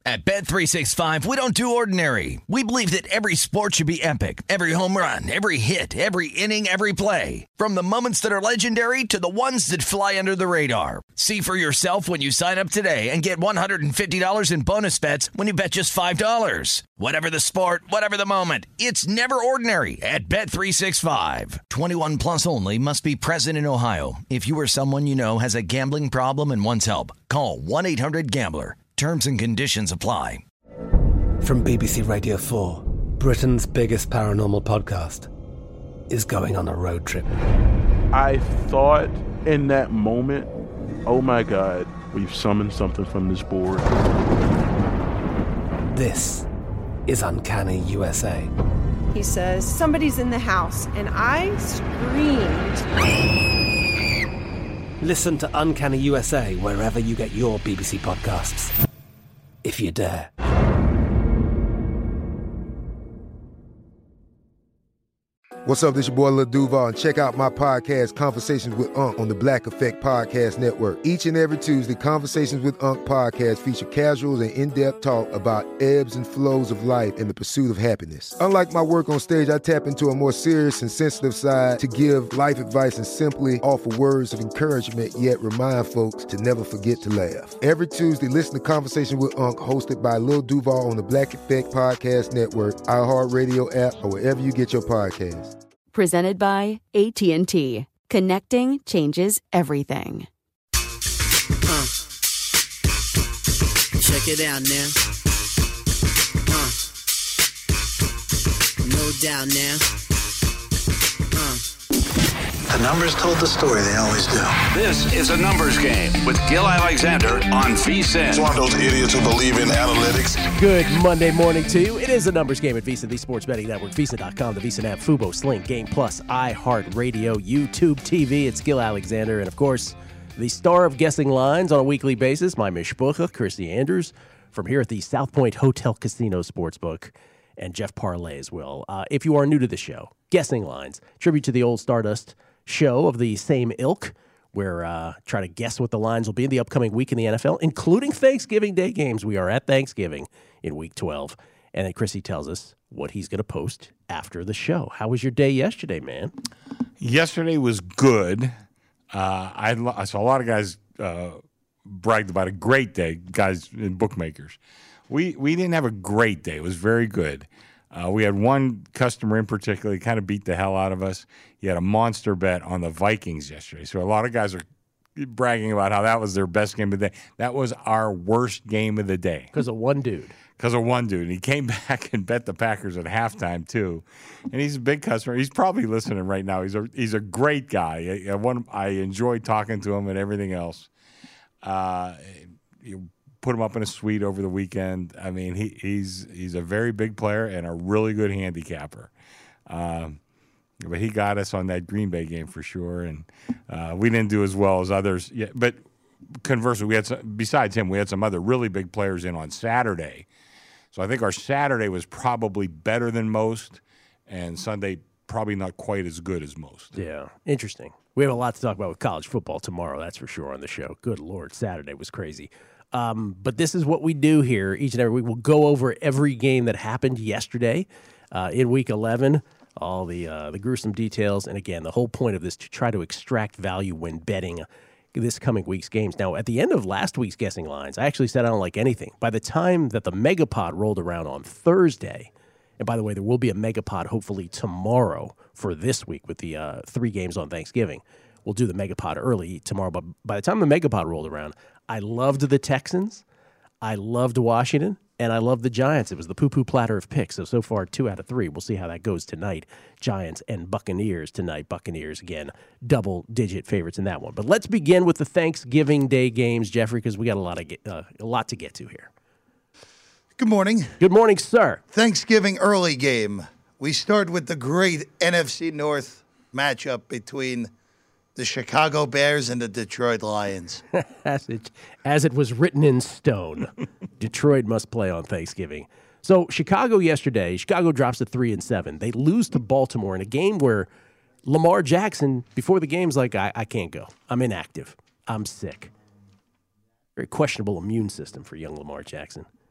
At Bet365, we don't do ordinary. We believe that every sport should be epic. Every home run, every hit, every inning, every play. From the moments that are legendary to the ones that fly under the radar. See for yourself when you sign up today and get $150 in bonus bets when you bet just $5. Whatever the sport, whatever the moment, it's never ordinary at Bet365. 21 plus only. Must be present in Ohio. If you or someone you know has a gambling problem and wants help, call 1-800-GAMBLER. Terms and conditions apply. From BBC Radio 4, Britain's biggest paranormal podcast is going on a road trip. I thought in that moment, oh my God, we've summoned something from this board. This is Uncanny USA. He says, somebody's in the house, and I screamed. Listen to Uncanny USA wherever you get your BBC podcasts, if you dare. What's up, this your boy Lil Duval, and check out my podcast, Conversations with Unc, on the Black Effect Podcast Network. Each and every Tuesday, Conversations with Unc podcast feature casuals and in-depth talk about ebbs and flows of life and the pursuit of happiness. Unlike my work on stage, I tap into a more serious and sensitive side to give life advice and simply offer words of encouragement, yet remind folks to never forget to laugh. Every Tuesday, listen to Conversation with Unc, hosted by Lil Duval on the Black Effect Podcast Network, iHeartRadio app, or wherever you get your podcasts. Presented by AT&T. Connecting changes everything. Check it out now. No doubt now. The numbers told the story, they always do. This is A Numbers Game with Gil Alexander on VSiN. It's one of those idiots who believe in analytics. Good Monday morning to you. It is A Numbers Game at VSiN, the Sports Betting Network, VSiN.com, the VSiN app, Fubo, Sling, Game Plus, iHeartRadio, YouTube TV. It's Gil Alexander, and of course, the star of guessing lines on a weekly basis, my mishpucha, Christy Andrews, from here at the South Point Hotel Casino Sportsbook, and Jeff Parlay as well. If you are new to the show, guessing lines, tribute to the old Stardust show of the same ilk, where try to guess what the lines will be in the upcoming week in the NFL, including Thanksgiving Day games. We are at Thanksgiving in Week 12. And then Chrissy tells us what he's going to post after the show. How was your day yesterday, man? Yesterday was good. I saw a lot of guys bragged about a great day, guys and bookmakers. We didn't have a great day. It was very good. We had one customer in particular, he kind of beat the hell out of us. He had a monster bet on the Vikings yesterday. So a lot of guys are bragging about how that was their best game of the day. That was our worst game of the day. Because of one dude. And he came back and bet the Packers at halftime, too. And he's a big customer. He's probably listening right now. He's a great guy. I enjoy talking to him and everything else. You put him up in a suite over the weekend. I mean, he's a very big player and a really good handicapper. But he got us on that Green Bay game for sure, and we didn't do as well as others. Yeah, but conversely, besides him, we had some other really big players in on Saturday. So I think our Saturday was probably better than most, and Sunday probably not quite as good as most. Yeah, interesting. We have a lot to talk about with college football tomorrow, that's for sure, on the show. Good Lord, Saturday was crazy. But this is what we do here each and every week. We'll go over every game that happened yesterday in Week 11, all the gruesome details. And again, the whole point of this to try to extract value when betting this coming week's games. Now, at the end of last week's guessing lines, I actually said I don't like anything. By the time that the Megapod rolled around on Thursday, and by the way, there will be a Megapod hopefully tomorrow for this week with the 3 games on Thanksgiving. We'll do the Megapod early tomorrow. But by the time the Megapod rolled around, I loved the Texans, I loved Washington, and I loved the Giants. It was the poo-poo platter of picks. So far, 2 out of 3. We'll see how that goes tonight. Giants and Buccaneers tonight. Buccaneers, again, double-digit favorites in that one. But let's begin with the Thanksgiving Day games, Jeffrey, because we got a lot to get to here. Good morning. Good morning, sir. Thanksgiving early game. We start with the great NFC North matchup between the Chicago Bears and the Detroit Lions. As it was written in stone, Detroit must play on Thanksgiving. So Chicago yesterday, Chicago drops to 3-7. They lose to Baltimore in a game where Lamar Jackson, before the game's like, I can't go. I'm inactive. I'm sick. Very questionable immune system for young Lamar Jackson.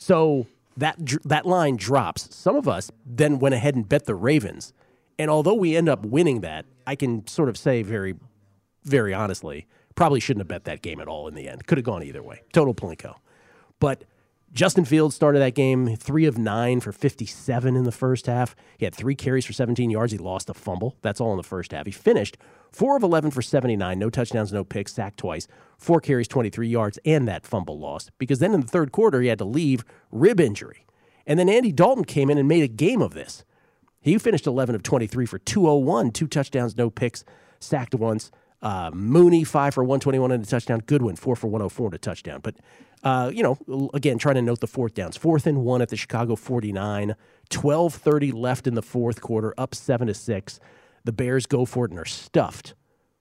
So that line drops. Some of us then went ahead and bet the Ravens. And although we end up winning that, I can sort of say very, very honestly, probably shouldn't have bet that game at all in the end. Could have gone either way. Total Plinko. But Justin Fields started that game 3 of 9 for 57 in the first half. He had 3 carries for 17 yards. He lost a fumble. That's all in the first half. He finished 4 of 11 for 79, no touchdowns, no picks, sacked twice, 4 carries, 23 yards, and that fumble lost. Because then in the third quarter, he had to leave rib injury. And then Andy Dalton came in and made a game of this. He finished 11 of 23 for 201, 2 touchdowns, no picks, sacked once. Mooney, 5 for 121 and a touchdown. Goodwin, 4 for 104 and a touchdown. But, again, trying to note the fourth downs. 4th and 1 at the Chicago 49. 12:30 left in the fourth quarter, up 7-6. The Bears go for it and are stuffed.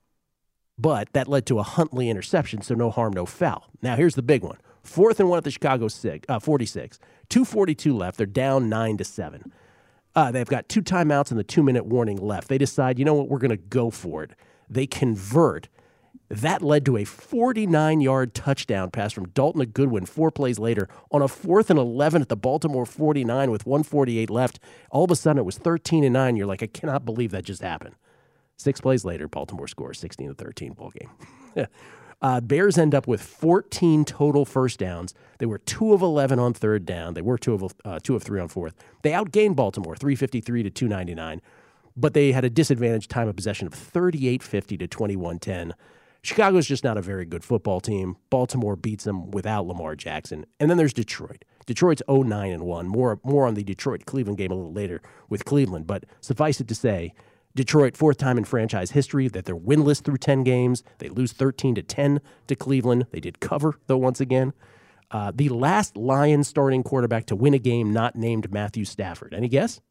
But that led to a Huntley interception, so no harm, no foul. Now, here's the big one. 4th and 1 at the Chicago 46. 2:42 left. They're down 9-7. They've got 2 timeouts and the 2-minute warning left. They decide, you know what, we're going to go for it. They convert. That led to a 49-yard touchdown pass from Dalton to Goodwin 4 plays later on a 4th and 11 at the Baltimore 49 with 1:48 left. All of a sudden, it was 13-9. You're like, I cannot believe that just happened. 6 plays later, Baltimore scores 16-13 ball game. Bears end up with 14 total first downs. They were 2 of 11 on third down. They were 2 of 3 on fourth. They outgained Baltimore 353 to 299, but they had a disadvantaged time of possession of 38-50 to 21-10. Chicago's just not a very good football team. Baltimore beats them without Lamar Jackson. And then there's Detroit. Detroit's 0-9-1. More on the Detroit-Cleveland game a little later with Cleveland. But suffice it to say, Detroit, 4th time in franchise history that they're winless through 10 games. They lose 13-10 to Cleveland. They did cover, though, once again. The last Lions starting quarterback to win a game not named Matthew Stafford. Any guess?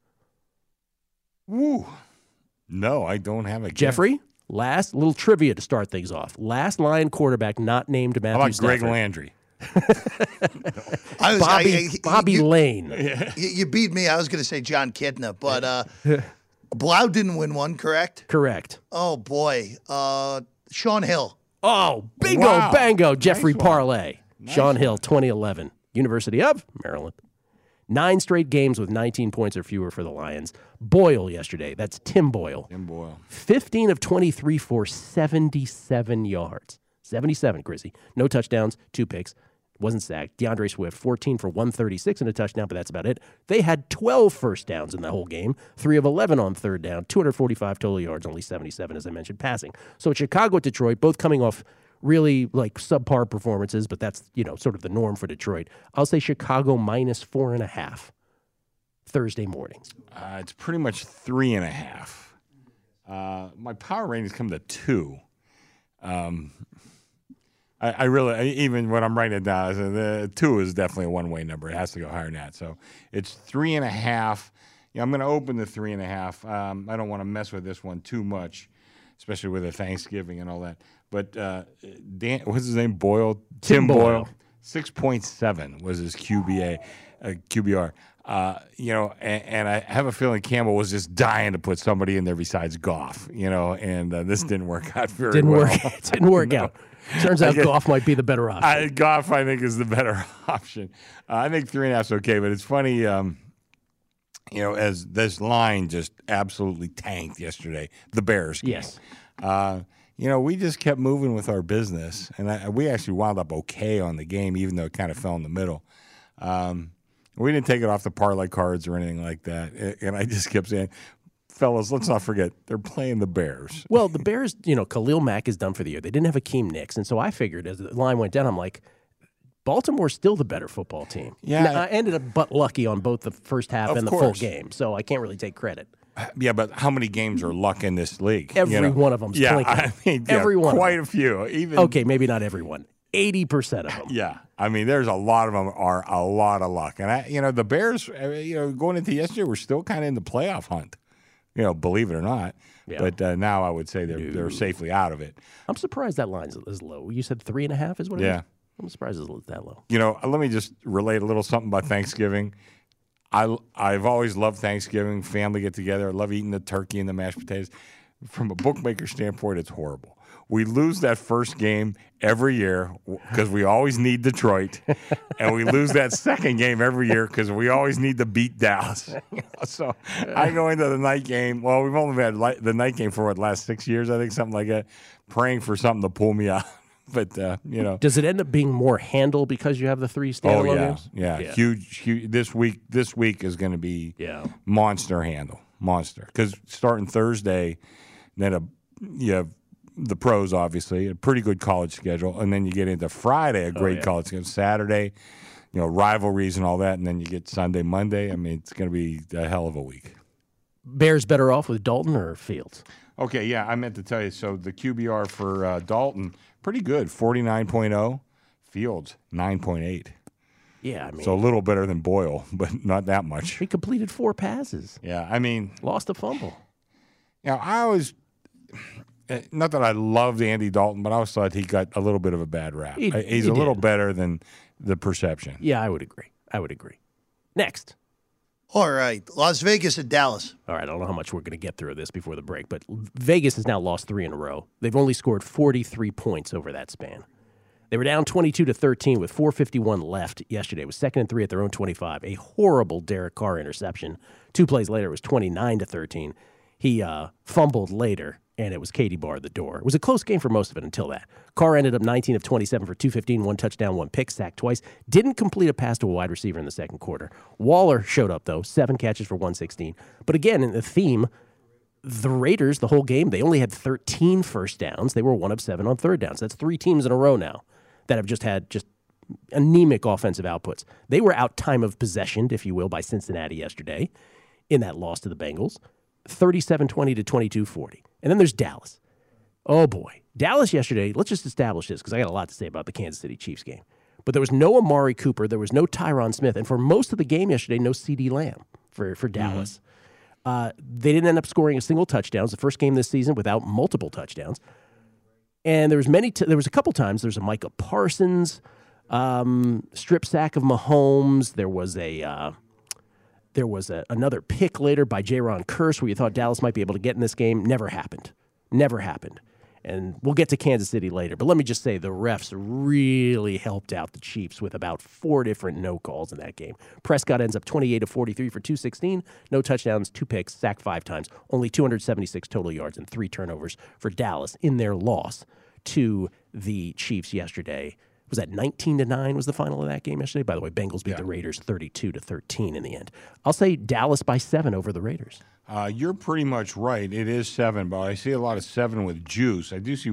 Woo. No, I don't have a guess. Jeffrey? Last little trivia to start things off. Last Lion quarterback not named Matthew Stafford. How about Greg Landry? Bobby Lane. You beat me. I was going to say John Kitna, but Blau didn't win one, correct? Correct. Oh, boy. Sean Hill. Oh, bingo, Wow. bango, Jeffrey Nice one. Parlay. Sean Hill, 2011. University of Maryland. 9 straight games with 19 points or fewer for the Lions. Boyle yesterday. That's Tim Boyle. 15 of 23 for 77 yards. 77, Grizzy. No touchdowns, 2 picks. Wasn't sacked. DeAndre Swift, 14 for 136 and a touchdown, but that's about it. They had 12 first downs in the whole game. 3 of 11 on third down. 245 total yards, only 77, as I mentioned, passing. So Chicago, Detroit, both coming off really like subpar performances, but that's, sort of the norm for Detroit. I'll say Chicago minus 4.5 Thursday mornings. It's pretty much 3.5. My power ratings come to 2. I really, even when I'm writing it down, the 2 is definitely a one-way number. It has to go higher than that. So it's 3.5. I'm going to open the 3.5. I don't want to mess with this one too much, especially with the Thanksgiving and all that. But Dan, what's his name? Boyle? Tim Boyle. 6.7 was his QBR. And I have a feeling Campbell was just dying to put somebody in there besides Goff, and this didn't work out very well. It didn't work out. Turns out Goff might be the better option. Goff, I think, is the better option. I think 3.5 is okay, but it's funny, as this line just absolutely tanked yesterday, the Bears game. Yes. We just kept moving with our business, and we actually wound up okay on the game, even though it kind of fell in the middle. We didn't take it off the parlay cards or anything like that, and I just kept saying, fellas, let's not forget, they're playing the Bears. Well, the Bears, Khalil Mack is done for the year. They didn't have Akeem Nicks, and so I figured as the line went down, I'm like, Baltimore's still the better football team. Yeah. Now, I ended up but lucky on both the first half and the full game, so I can't really take credit. Yeah, but how many games are luck in this league? Every one of them's Every one. Quite a few. Okay, maybe not everyone. 80% of them. Yeah. There's a lot of them are a lot of luck. And, the Bears, going into yesterday, were still kind of in the playoff hunt, believe it or not. Yeah. But now I would say they're safely out of it. I'm surprised that line is low. You said 3.5 is what it is? Yeah. I'm surprised it's that low. Let me just relate a little something about Thanksgiving. I've always loved Thanksgiving, family get together. I love eating the turkey and the mashed potatoes. From a bookmaker standpoint, it's horrible. we lose that first game every year because we always need Detroit, and we lose that second game every year because we always need to beat Dallas. So I go into the night game. Well, we've only had the night game for the last 6 years, I think, something like that, praying for something to pull me out. But, Does it end up being more handle because you have the 3 standalone games? Yeah. Huge. This week is going to be monster handle. Monster. Because starting Thursday, then you have the pros, obviously, a pretty good college schedule. And then you get into Friday, a great college schedule. Saturday, rivalries and all that. And then you get Sunday, Monday. I mean, it's going to be a hell of a week. Bears better off with Dalton or Fields? Okay, yeah, I meant to tell you. So the QBR for Dalton, pretty good, 49.0. Fields, 9.8. Yeah, I mean. So a little better than Boyle, but not that much. He completed 4 passes. Yeah, I mean. Lost a fumble. I always, not that I loved Andy Dalton, but I always thought he got a little bit of a bad rap. He's a little better than the perception. Yeah, I would agree. Next. All right, Las Vegas and Dallas. All right, I don't know how much we're going to get through this before the break, but Vegas has now lost 3 in a row. They've only scored 43 points over that span. They were down 22-13 with 4:51 left yesterday. It was 2nd and 3 at their own 25. A horrible Derek Carr interception. 2 plays later, it was 29-13. He fumbled later, and it was Katie Barr at the door. It was a close game for most of it until that. Carr ended up 19 of 27 for 215, 1 touchdown, 1 pick, sacked twice. Didn't complete a pass to a wide receiver in the second quarter. Waller showed up, though, 7 catches for 116. But again, in the theme, the Raiders, the whole game, they only had 13 first downs. They were 1 of 7 on third downs. That's 3 teams in a row now that have just had anemic offensive outputs. They were out time of possession, if you will, by Cincinnati yesterday in that loss to the Bengals. 37-20 to 22-40. And then there's Dallas. Oh, boy. Dallas yesterday, let's just establish this because I got a lot to say about the Kansas City Chiefs game. But there was no Amari Cooper. There was no Tyron Smith. And for most of the game yesterday, no CeeDee Lamb for Dallas. They didn't end up scoring a single touchdown. It was the first game this season without multiple touchdowns. And there was a couple times. There's a Micah Parsons strip sack of Mahomes. There was another pick later by Jaron Kearse where you thought Dallas might be able to get in this game. Never happened. And we'll get to Kansas City later. But let me just say the refs really helped out the Chiefs with about 4 different no calls in that game. Prescott ends up 28 of 43 for 216, no touchdowns, 2 picks, sacked 5 times, only 276 total yards and 3 turnovers for Dallas in their loss to the Chiefs yesterday. Was that 19-9 was the final of that game yesterday? By the way, Bengals beat the Raiders 32-13 in the end. I'll say Dallas by 7 over the Raiders. You're pretty much right. It is 7, but I see a lot of 7 with juice. I do see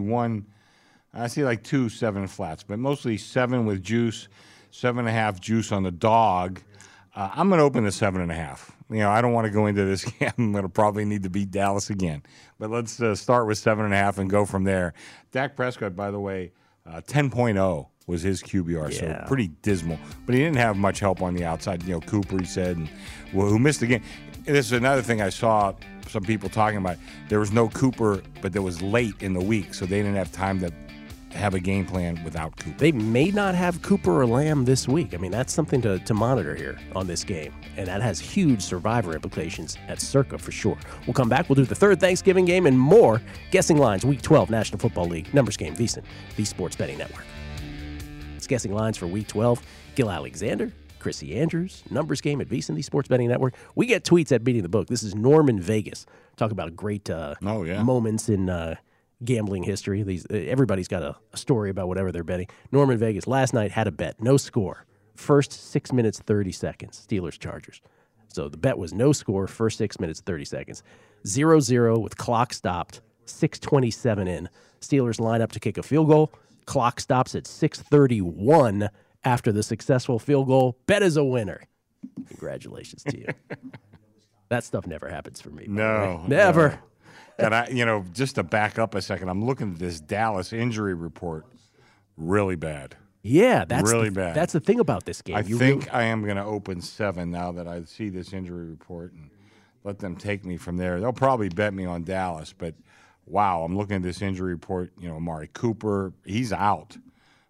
I see like 2 7 flats, but mostly 7 with juice, 7.5 juice on the dog. I'm going to open the 7.5. I don't want to go into this game. I'm going to probably need to beat Dallas again. But let's start with 7.5 and go from there. Dak Prescott, by the way, 10.0. was his QBR, so pretty dismal. But he didn't have much help on the outside. Cooper, he said, who missed the game. And this is another thing I saw some people talking about. There was no Cooper, but there was late in the week, so they didn't have time to have a game plan without Cooper. They may not have Cooper or Lamb this week. I mean, that's something to monitor here on this game, and that has huge survivor implications at Circa for sure. We'll come back. We'll do the third Thanksgiving game and more. Guessing Lines, Week 12, National Football League, Numbers Game, VSiN, the Sports Betting Network. It's Guessing Lines for Week 12. Gil Alexander, Chrissy Andrews, Numbers Game at VSiN, the Sports Betting Network. We get tweets at Beating the Book. This is Norman Vegas. Talk about great moments in gambling history. Everybody's got a story about whatever they're betting. Norman Vegas last night had a bet, no score. First 6 minutes, 30 seconds, Steelers-Chargers. So the bet was no score, first 6 minutes, 30 seconds. 0-0 with clock stopped, 6:27 in. Steelers line up to kick a field goal. Clock stops at 6:31 after the successful field goal. Bet is a winner. Congratulations to you. That stuff never happens for me. No. Never. No. And just to back up a second, I'm looking at this Dallas injury report. Really bad. Yeah, that's really bad. That's the thing about this game. I think I am going to open 7 now that I see this injury report and let them take me from there. They'll probably bet me on Dallas, but wow, I'm looking at this injury report. Amari Cooper, he's out.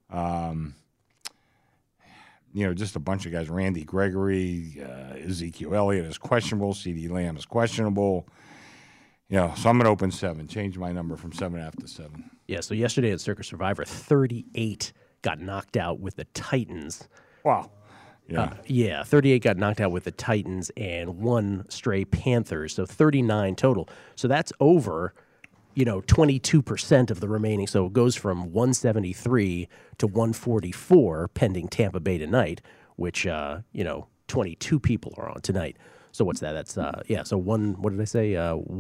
Just a bunch of guys. Randy Gregory, Ezekiel Elliott is questionable. CeeDee Lamb is questionable. So I'm going to open 7. Change my number from 7.5 to 7. Yeah, so yesterday at Circa Survivor, 38 got knocked out with the Titans. Wow. Yeah. 38 got knocked out with the Titans and 1 stray Panthers, so 39 total. So that's over, 22% of the remaining. So it goes from 173 to 144 pending Tampa Bay tonight, which, 22 people are on tonight. So what's that? That's, so what did I say?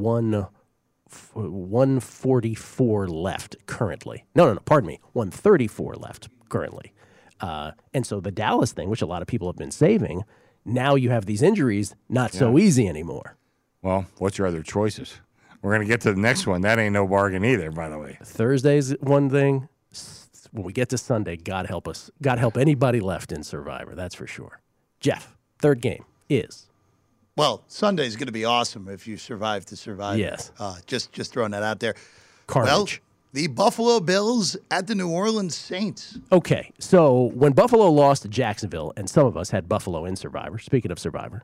144 left currently. No, pardon me. 134 left currently. And so the Dallas thing, which a lot of people have been saving, now you have these injuries, not so easy anymore. Well, what's your other choices? We're going to get to the next one. That ain't no bargain either, by the way. Thursday's one thing. When we get to Sunday, God help us. God help anybody left in Survivor, that's for sure. Jeff, third game is... Well, Sunday's going to be awesome if you survive to survive. Yes. Just throwing that out there. Carnage. Well, the Buffalo Bills at the New Orleans Saints. Okay, so when Buffalo lost to Jacksonville, and some of us had Buffalo in Survivor, speaking of Survivor,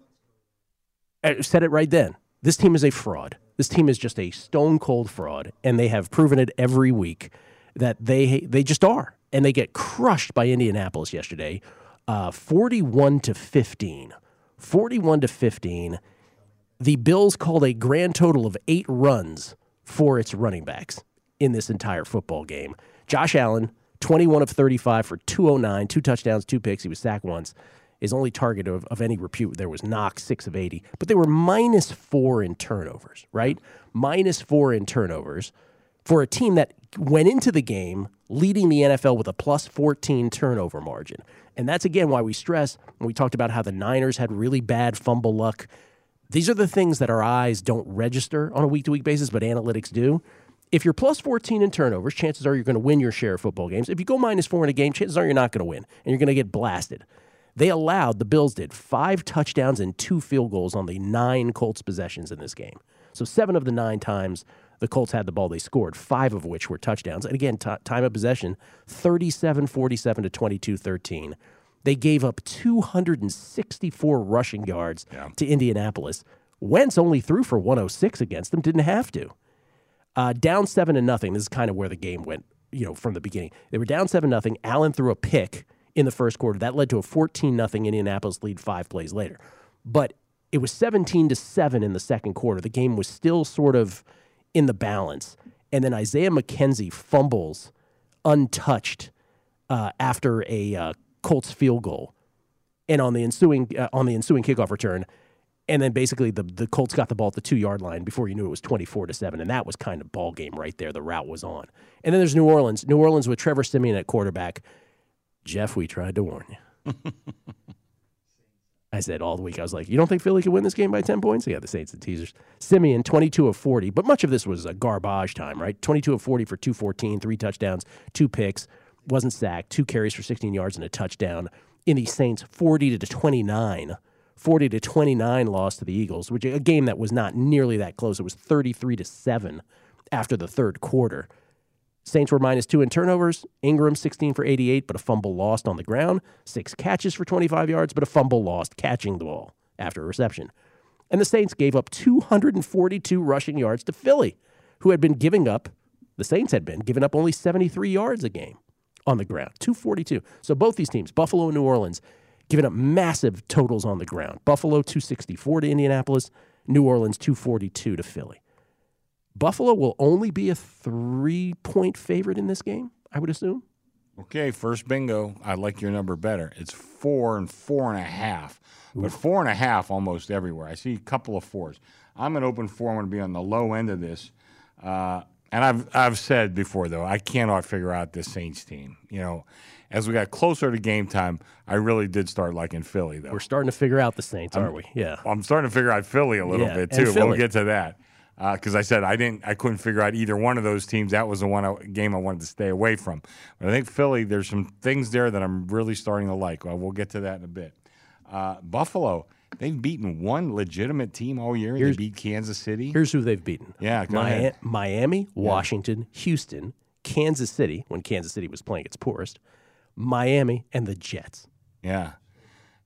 I said it right then. This team is a fraud. This team is just a stone-cold fraud, and they have proven it every week that they just are. And they get crushed by Indianapolis yesterday, 41-15. 41-15. The Bills called a grand total of 8 runs for its running backs in this entire football game. Josh Allen, 21 of 35 for 209, 2 touchdowns, 2 picks. He was sacked once. His only target of any repute there was Knox, 6 of 80. But they were -4 in turnovers, right? -4 in turnovers for a team that went into the game leading the NFL with a +14 turnover margin. And that's, again, why we stress when we talked about how the Niners had really bad fumble luck. These are the things that our eyes don't register on a week-to-week basis, but analytics do. If you're +14 in turnovers, chances are you're going to win your share of football games. If you go -4 in a game, chances are you're not going to win, and you're going to get blasted. The Bills did 5 touchdowns and 2 field goals on the 9 Colts possessions in this game. So 7 of the 9 times the Colts had the ball, they scored, 5 of which were touchdowns. And again, time of possession, 37-47 to 22-13. They gave up 264 rushing yards to Indianapolis. Wentz only threw for 106 against them, didn't have to. Down 7-0. This is kind of where the game went, from the beginning. They were down 7-0. Allen threw a pick in the first quarter. That led to a 14-0 Indianapolis lead 5 plays later. But it was 17-7 in the second quarter. The game was still sort of in the balance. And then Isaiah McKenzie fumbles untouched after a Colts field goal, and on the ensuing kickoff return, and then basically the Colts got the ball at the 2-yard line before you knew it was 24-7, and that was kind of ball game right there. The route was on. And then there's New Orleans. New Orleans with Trevor Siemian at quarterback. Jeff, we tried to warn you. I said all the week, I was like, you don't think Philly could win this game by 10 points? Yeah, the Saints and teasers. Siemian, 22 of 40, but much of this was a garbage time, right? 22 of 40 for 214, 3 touchdowns, 2 picks, wasn't sacked, 2 carries for 16 yards and a touchdown. In the Saints, 40-29 loss to the Eagles, which a game that was not nearly that close. It was 33-7 after the third quarter. Saints were -2 in turnovers. Ingram, 16 for 88, but a fumble lost on the ground. 6 catches for 25 yards, but a fumble lost catching the ball after a reception. And the Saints gave up 242 rushing yards to Philly, who had been giving up, the Saints had been giving up only 73 yards a game on the ground. 242. So both these teams, Buffalo and New Orleans, giving up massive totals on the ground. Buffalo, 264 to Indianapolis. New Orleans, 242 to Philly. Buffalo will only be a 3-point favorite in this game, I would assume. Okay, first bingo. I like your number better. It's 4 and 4.5, but 4.5 almost everywhere. I see a couple of 4s. I'm going to open 4. I'm going to be on the low end of this. And I've said before, though, I cannot figure out this Saints team. As we got closer to game time, I really did start liking Philly, though. We're starting to figure out the Saints, aren't we? Yeah. I'm starting to figure out Philly a little bit, too. We'll get to that. Because I said I couldn't figure out either one of those teams. That was the game I wanted to stay away from. But I think Philly, there's some things there that I'm really starting to like. Well, we'll get to that in a bit. Buffalo, they've beaten one legitimate team all year. They beat Kansas City. Here's who they've beaten. Yeah, go ahead. Miami, Washington, Houston, Kansas City, when Kansas City was playing its poorest, Miami, and the Jets. Yeah.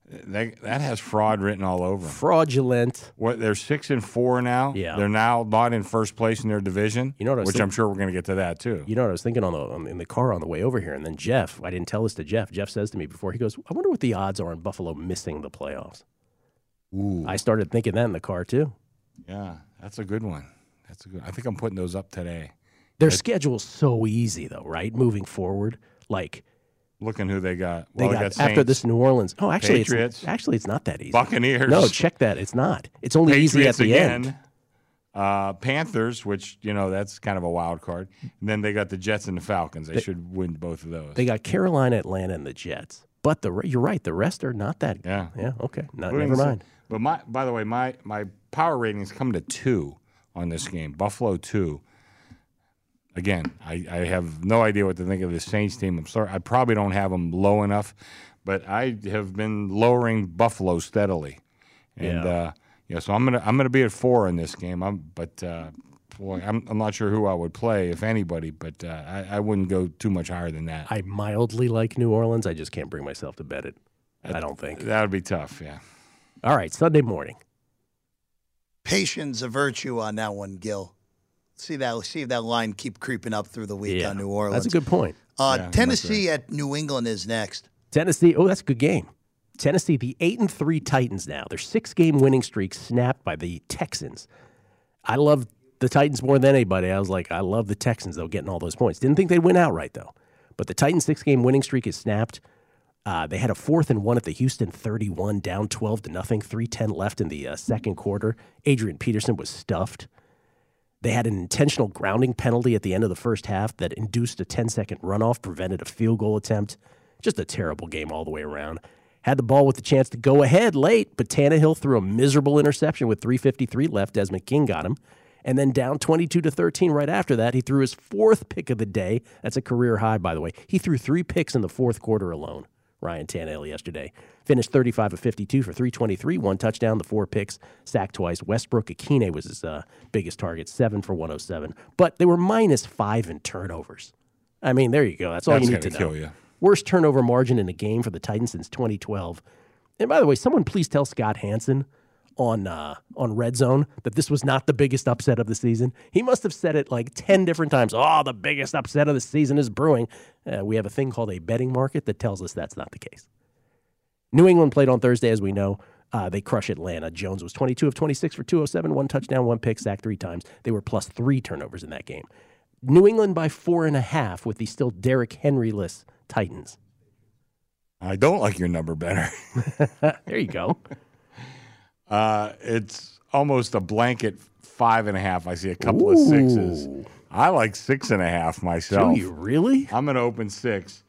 that has fraud written all over them. Fraudulent. What, they're 6-4 now. Yeah. They're now not in first place in their division. You know what which I'm sure we're going to get to that too. You know what I was thinking in the car on the way over here, and then Jeff. I didn't tell this to Jeff. Jeff says to me before, he goes, "I wonder what the odds are on Buffalo missing the playoffs." Ooh. I started thinking that in the car too. Yeah, that's a good one. I think I'm putting those up today. Their schedule's so easy though, right? Moving forward, like. Looking who they got. They got after this New Orleans. Oh, actually, Patriots. It's not that easy. Buccaneers. No, check that. It's not. It's only Patriots easy at the again. end. Panthers, which, that's kind of a wild card. And then they got the Jets and the Falcons. They should win both of those. They got Carolina, Atlanta, and the Jets. But you're right. The rest are not that. Yeah. Yeah. Okay. Never mind. But by the way, my power ratings come to 2 on this game. Buffalo 2. Again, I have no idea what to think of this Saints team. I'm sorry, I probably don't have them low enough, but I have been lowering Buffalo steadily, and so I'm gonna be at 4 in this game. I'm not sure who I would play, if anybody, but I wouldn't go too much higher than that. I mildly like New Orleans. I just can't bring myself to bet it. I don't think that would be tough. Yeah. All right, Sunday morning. Patience a virtue on that one, Gil. See if that line keep creeping up through the week on New Orleans. That's a good point. Tennessee at New England is next. Tennessee, that's a good game. Tennessee, the 8-3 Titans now. Their 6-game winning streak snapped by the Texans. I love the Titans more than anybody. I was like, I love the Texans, though, getting all those points. Didn't think they'd win outright, though. But the Titans' 6-game winning streak is snapped. They had a 4th and 1 at the Houston 31, down 12-0, 3:10 left in the second quarter. Adrian Peterson was stuffed. They had an intentional grounding penalty at the end of the first half that induced a 10-second runoff, prevented a field goal attempt. Just a terrible game all the way around. Had the ball with the chance to go ahead late, but Tannehill threw a miserable interception with 3:53 left. Desmond King got him. And then down 22-13 right after that, he threw his 4th pick of the day. That's a career high, by the way. He threw 3 picks in the 4th quarter alone, Ryan Tannehill yesterday. Finished 35 of 52 for 323, 1 touchdown, the 4 picks, sacked twice. Westbrook Akine was his biggest target, 7 for 107. But they were -5 in turnovers. I mean, there you go. That's all you need to know. Kill you. Worst turnover margin in a game for the Titans since 2012. And by the way, someone please tell Scott Hansen on Red Zone that this was not the biggest upset of the season. He must have said it like 10 different times. Oh, the biggest upset of the season is brewing. We have a thing called a betting market that tells us that's not the case. New England played on Thursday, as we know. They crush Atlanta. Jones was 22 of 26 for 207, 1 touchdown, 1 pick, sacked 3 times. They were +3 turnovers in that game. New England by 4.5 with the still Derrick Henry-less Titans. I don't like your number better. There you go. It's almost a blanket 5.5. I see a couple of 6s. I like 6.5 myself. Do you really? I'm going to open 6.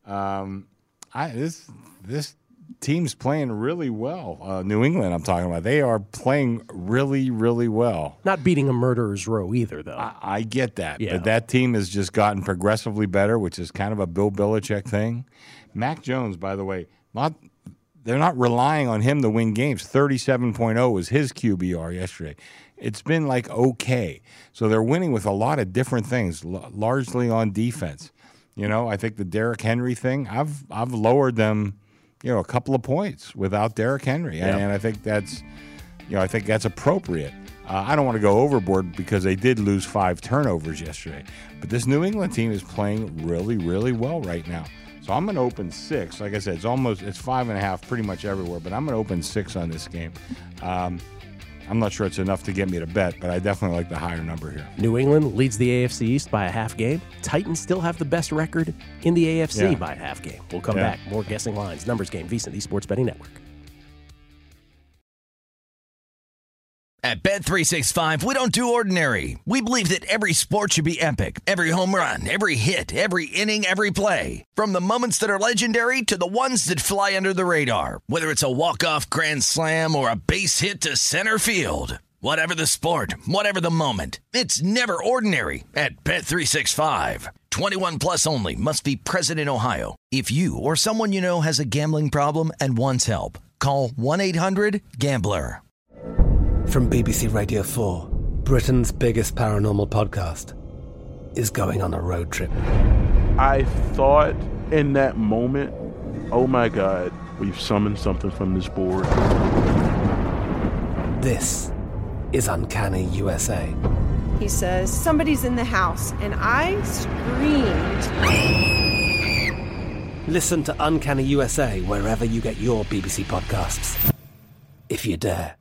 This team's playing really well. New England, I'm talking about. They are playing really, really well. Not beating a murderer's row either, though. I get that. Yeah. But that team has just gotten progressively better, which is kind of a Bill Belichick thing. Mac Jones, by the way, they're not relying on him to win games. 37.0 was his QBR yesterday. It's been like okay. So they're winning with a lot of different things, largely on defense. I think the Derrick Henry thing, I've lowered them, a couple of points without Derrick Henry, and I think that's appropriate. I don't want to go overboard because they did lose 5 turnovers yesterday, but this New England team is playing really, really well right now. So I'm going to open 6. Like I said, it's 5.5 pretty much everywhere, but I'm going to open 6 on this game. I'm not sure it's enough to get me to bet, but I definitely like the higher number here. New England leads the AFC East by a half game. Titans still have the best record in the AFC by a half game. We'll come back. More guessing lines. Numbers game. VSiN, the Sports Betting Network. At Bet365, we don't do ordinary. We believe that every sport should be epic. Every home run, every hit, every inning, every play. From the moments that are legendary to the ones that fly under the radar. Whether it's a walk-off grand slam or a base hit to center field. Whatever the sport, whatever the moment. It's never ordinary at Bet365. 21 plus only. Must be present in Ohio. If you or someone you know has a gambling problem and wants help, call 1-800-GAMBLER. From BBC Radio 4, Britain's biggest paranormal podcast is going on a road trip. I thought in that moment, oh my God, we've summoned something from this board. This is Uncanny USA. He says, somebody's in the house, and I screamed. Listen to Uncanny USA wherever you get your BBC podcasts, if you dare.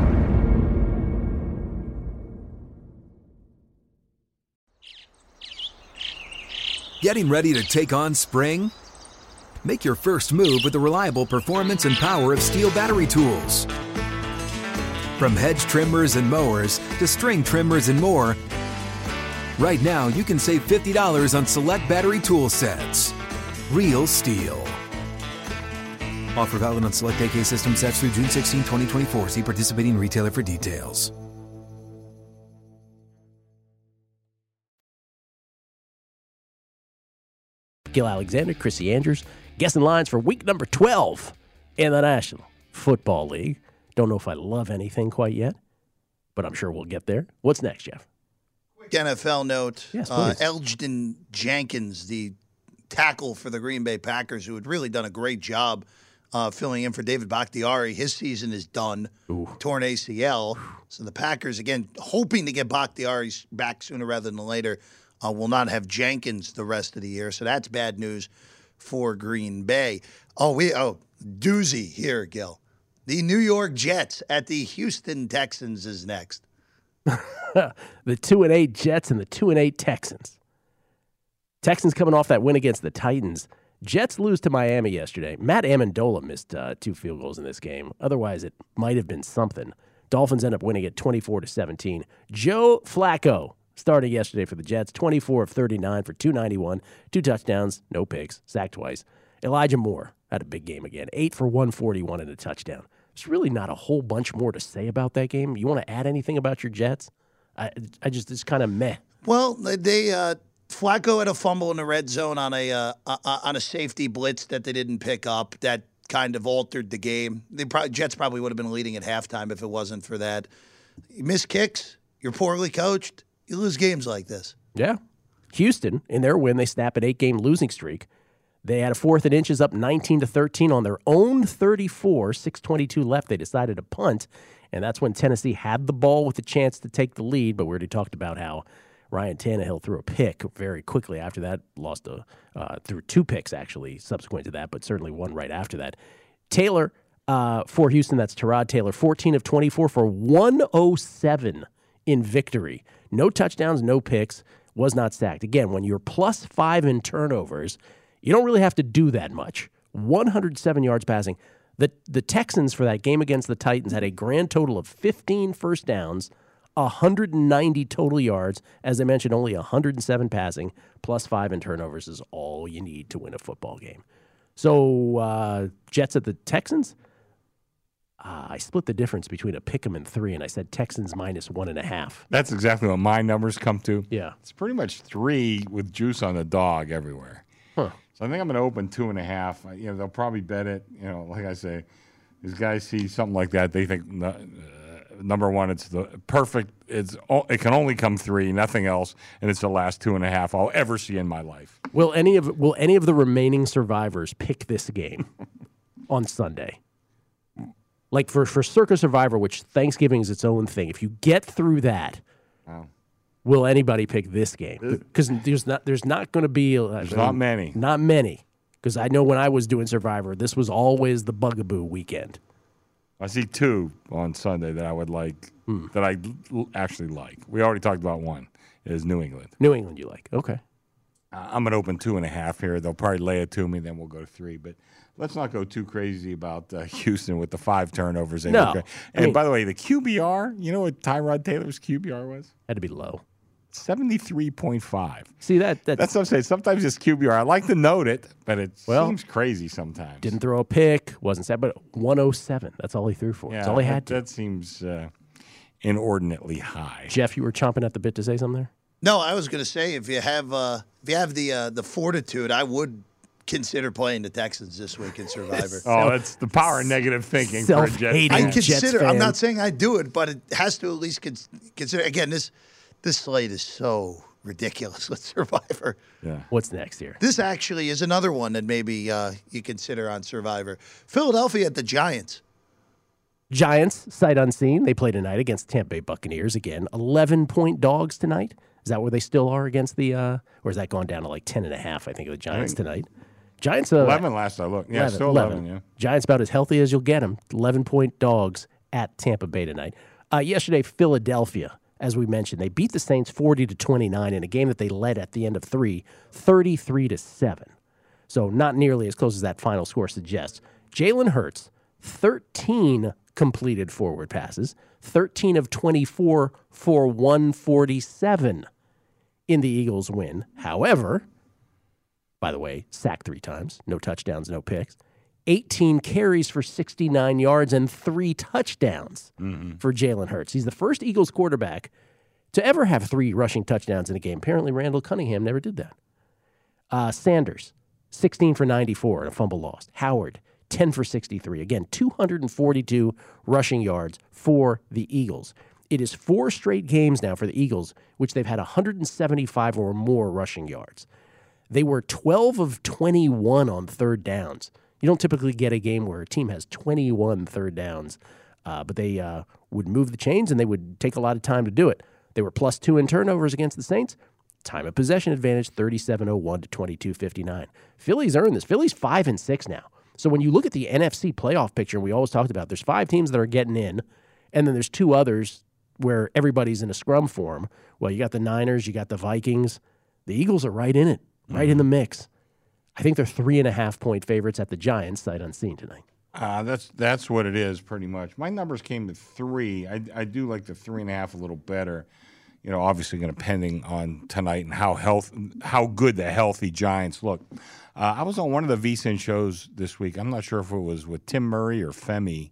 Getting ready to take on spring? Make your first move with the reliable performance and power of Steel battery tools. From hedge trimmers and mowers to string trimmers and more, right now you can save $50 on select battery tool sets. Real Steel. Offer valid on select AK system sets through June 16, 2024. See participating retailer for details. Gil Alexander, Chrissy Andrews, guessing lines for week number 12 in the National Football League. Don't know if I love anything quite yet, but I'm sure we'll get there. What's next, Jeff? Quick NFL note. Yes, please. Elgton Jenkins, the tackle for the Green Bay Packers, who had really done a great job filling in for David Bakhtiari. His season is done. Ooh. Torn ACL. So the Packers, again, hoping to get Bakhtiari back sooner rather than later, will not have Jenkins the rest of the year. So that's bad news for Green Bay. Doozy here, Gil. The New York Jets at the Houston Texans is next. The 2-8 Jets and the 2-8 Texans. Texans coming off that win against the Titans. Jets lose to Miami yesterday. Matt Amendola missed 2 field goals in this game. Otherwise, it might have been something. Dolphins end up winning it 24-17. Joe Flacco started yesterday for the Jets, 24 of 39 for 291, 2 touchdowns, no picks, sacked twice. Elijah Moore had a big game again, 8 for 141 and a touchdown. There's really not a whole bunch more to say about that game. You want to add anything about your Jets? It's kind of meh. Well, Flacco had a fumble in the red zone on a safety blitz that they didn't pick up. That kind of altered the game. Jets probably would have been leading at halftime if it wasn't for that. You miss kicks. You're poorly coached. You lose games like this. Yeah. Houston, in their win, they snap an 8-game losing streak. They had a 4th and inches up 19-13 on their own 34, 6:22 left. They decided to punt, and that's when Tennessee had the ball with a chance to take the lead, but we already talked about how Ryan Tannehill threw a pick very quickly after that, threw 2 picks actually subsequent to that, but certainly one right after that. Taylor, for Houston, that's Tyrod Taylor, 14 of 24 for 107 in victory. No touchdowns, no picks, was not sacked. Again, when you're +5 in turnovers, you don't really have to do that much. 107 yards passing. The Texans for that game against the Titans had a grand total of 15 first downs, 190 total yards. As I mentioned, only 107 passing, +5 in turnovers is all you need to win a football game. So Jets at the Texans, I split the difference between a pick'em and 3, and I said Texans -1.5. That's exactly what my numbers come to. Yeah. It's pretty much 3 with juice on the dog everywhere. Huh. So I think I'm going to open 2.5. They'll probably bet it. Like I say, these guys see something like that. They think, number one, it's the perfect. It can only come 3, nothing else, and it's the last 2.5 I'll ever see in my life. Will any of the remaining survivors pick this game on Sunday? Like for Circa Survivor, which Thanksgiving is its own thing. If you get through that, will anybody pick this game? Because there's not going to be not many. Not many. Because I know when I was doing Survivor, this was always the bugaboo weekend. I see 2 on Sunday that I would like, that I actually like. We already talked about one. Is New England. New England you like. Okay. I'm going to open 2.5 here. They'll probably lay it to me, then we'll go to 3. But let's not go too crazy about Houston with the 5 turnovers. No. By the way, the QBR, you know what Tyrod Taylor's QBR was? Had to be low. 73.5. See, that's what I'm saying. Sometimes it's QBR. I like to note it, but it seems crazy sometimes. Didn't throw a pick, wasn't sad, but 107. That's all he threw for. Yeah, that's all he had to. That seems inordinately high. Jeff, you were chomping at the bit to say something there? No, I was going to say if you have the fortitude, I would consider playing the Texans this week in Survivor. That's the power of negative thinking for a Jets fan. I consider. I'm not saying I do it, but it has to at least consider. Again, this slate is so ridiculous with Survivor. Yeah. What's next here? This actually is another one that maybe you consider on Survivor. Philadelphia at the Giants. Giants, sight unseen. They play tonight against Tampa Bay Buccaneers again. 11-point dogs tonight. Is that where they still are against the, or has that gone down to like 10.5, I think, of the Giants tonight? Giants 11 last I looked. Yeah, 11, still 11, yeah. Giants about as healthy as you'll get them. 11-point dogs at Tampa Bay tonight. Yesterday, Philadelphia, as we mentioned, they beat the Saints 40-29 in a game that they led at the end of 3, 33-7. So not nearly as close as that final score suggests. Jalen Hurts, 13 completed forward passes, 13 of 24 for 147 in the Eagles' win. However, by the way, sacked 3 times, no touchdowns, no picks. 18 carries for 69 yards and 3 touchdowns for Jalen Hurts. He's the first Eagles quarterback to ever have 3 rushing touchdowns in a game. Apparently, Randall Cunningham never did that. Sanders, 16 for 94 and a fumble lost. Howard, 10 for 63. Again, 242 rushing yards for the Eagles. It is 4 straight games now for the Eagles, which they've had 175 or more rushing yards. They were 12 of 21 on third downs. You don't typically get a game where a team has 21 third downs, but they would move the chains and they would take a lot of time to do it. They were +2 in turnovers against the Saints. Time of possession advantage, 37-01 to 22-59. Philly's earned this. Philly's 5-6 now. So when you look at the NFC playoff picture, we always talked about there's 5 teams that are getting in, and then there's 2 others where everybody's in a scrum form. Well, you got the Niners, you got the Vikings. The Eagles are right in it, right in the mix. I think they're 3.5-point favorites at the Giants, sight unseen tonight. That's what it is, pretty much. My numbers came to 3. I do like the 3.5 a little better. You know, obviously going to depending on tonight and how good the healthy Giants look. I was on one of the VSiN shows this week. I'm not sure if it was with Tim Murray or Femi.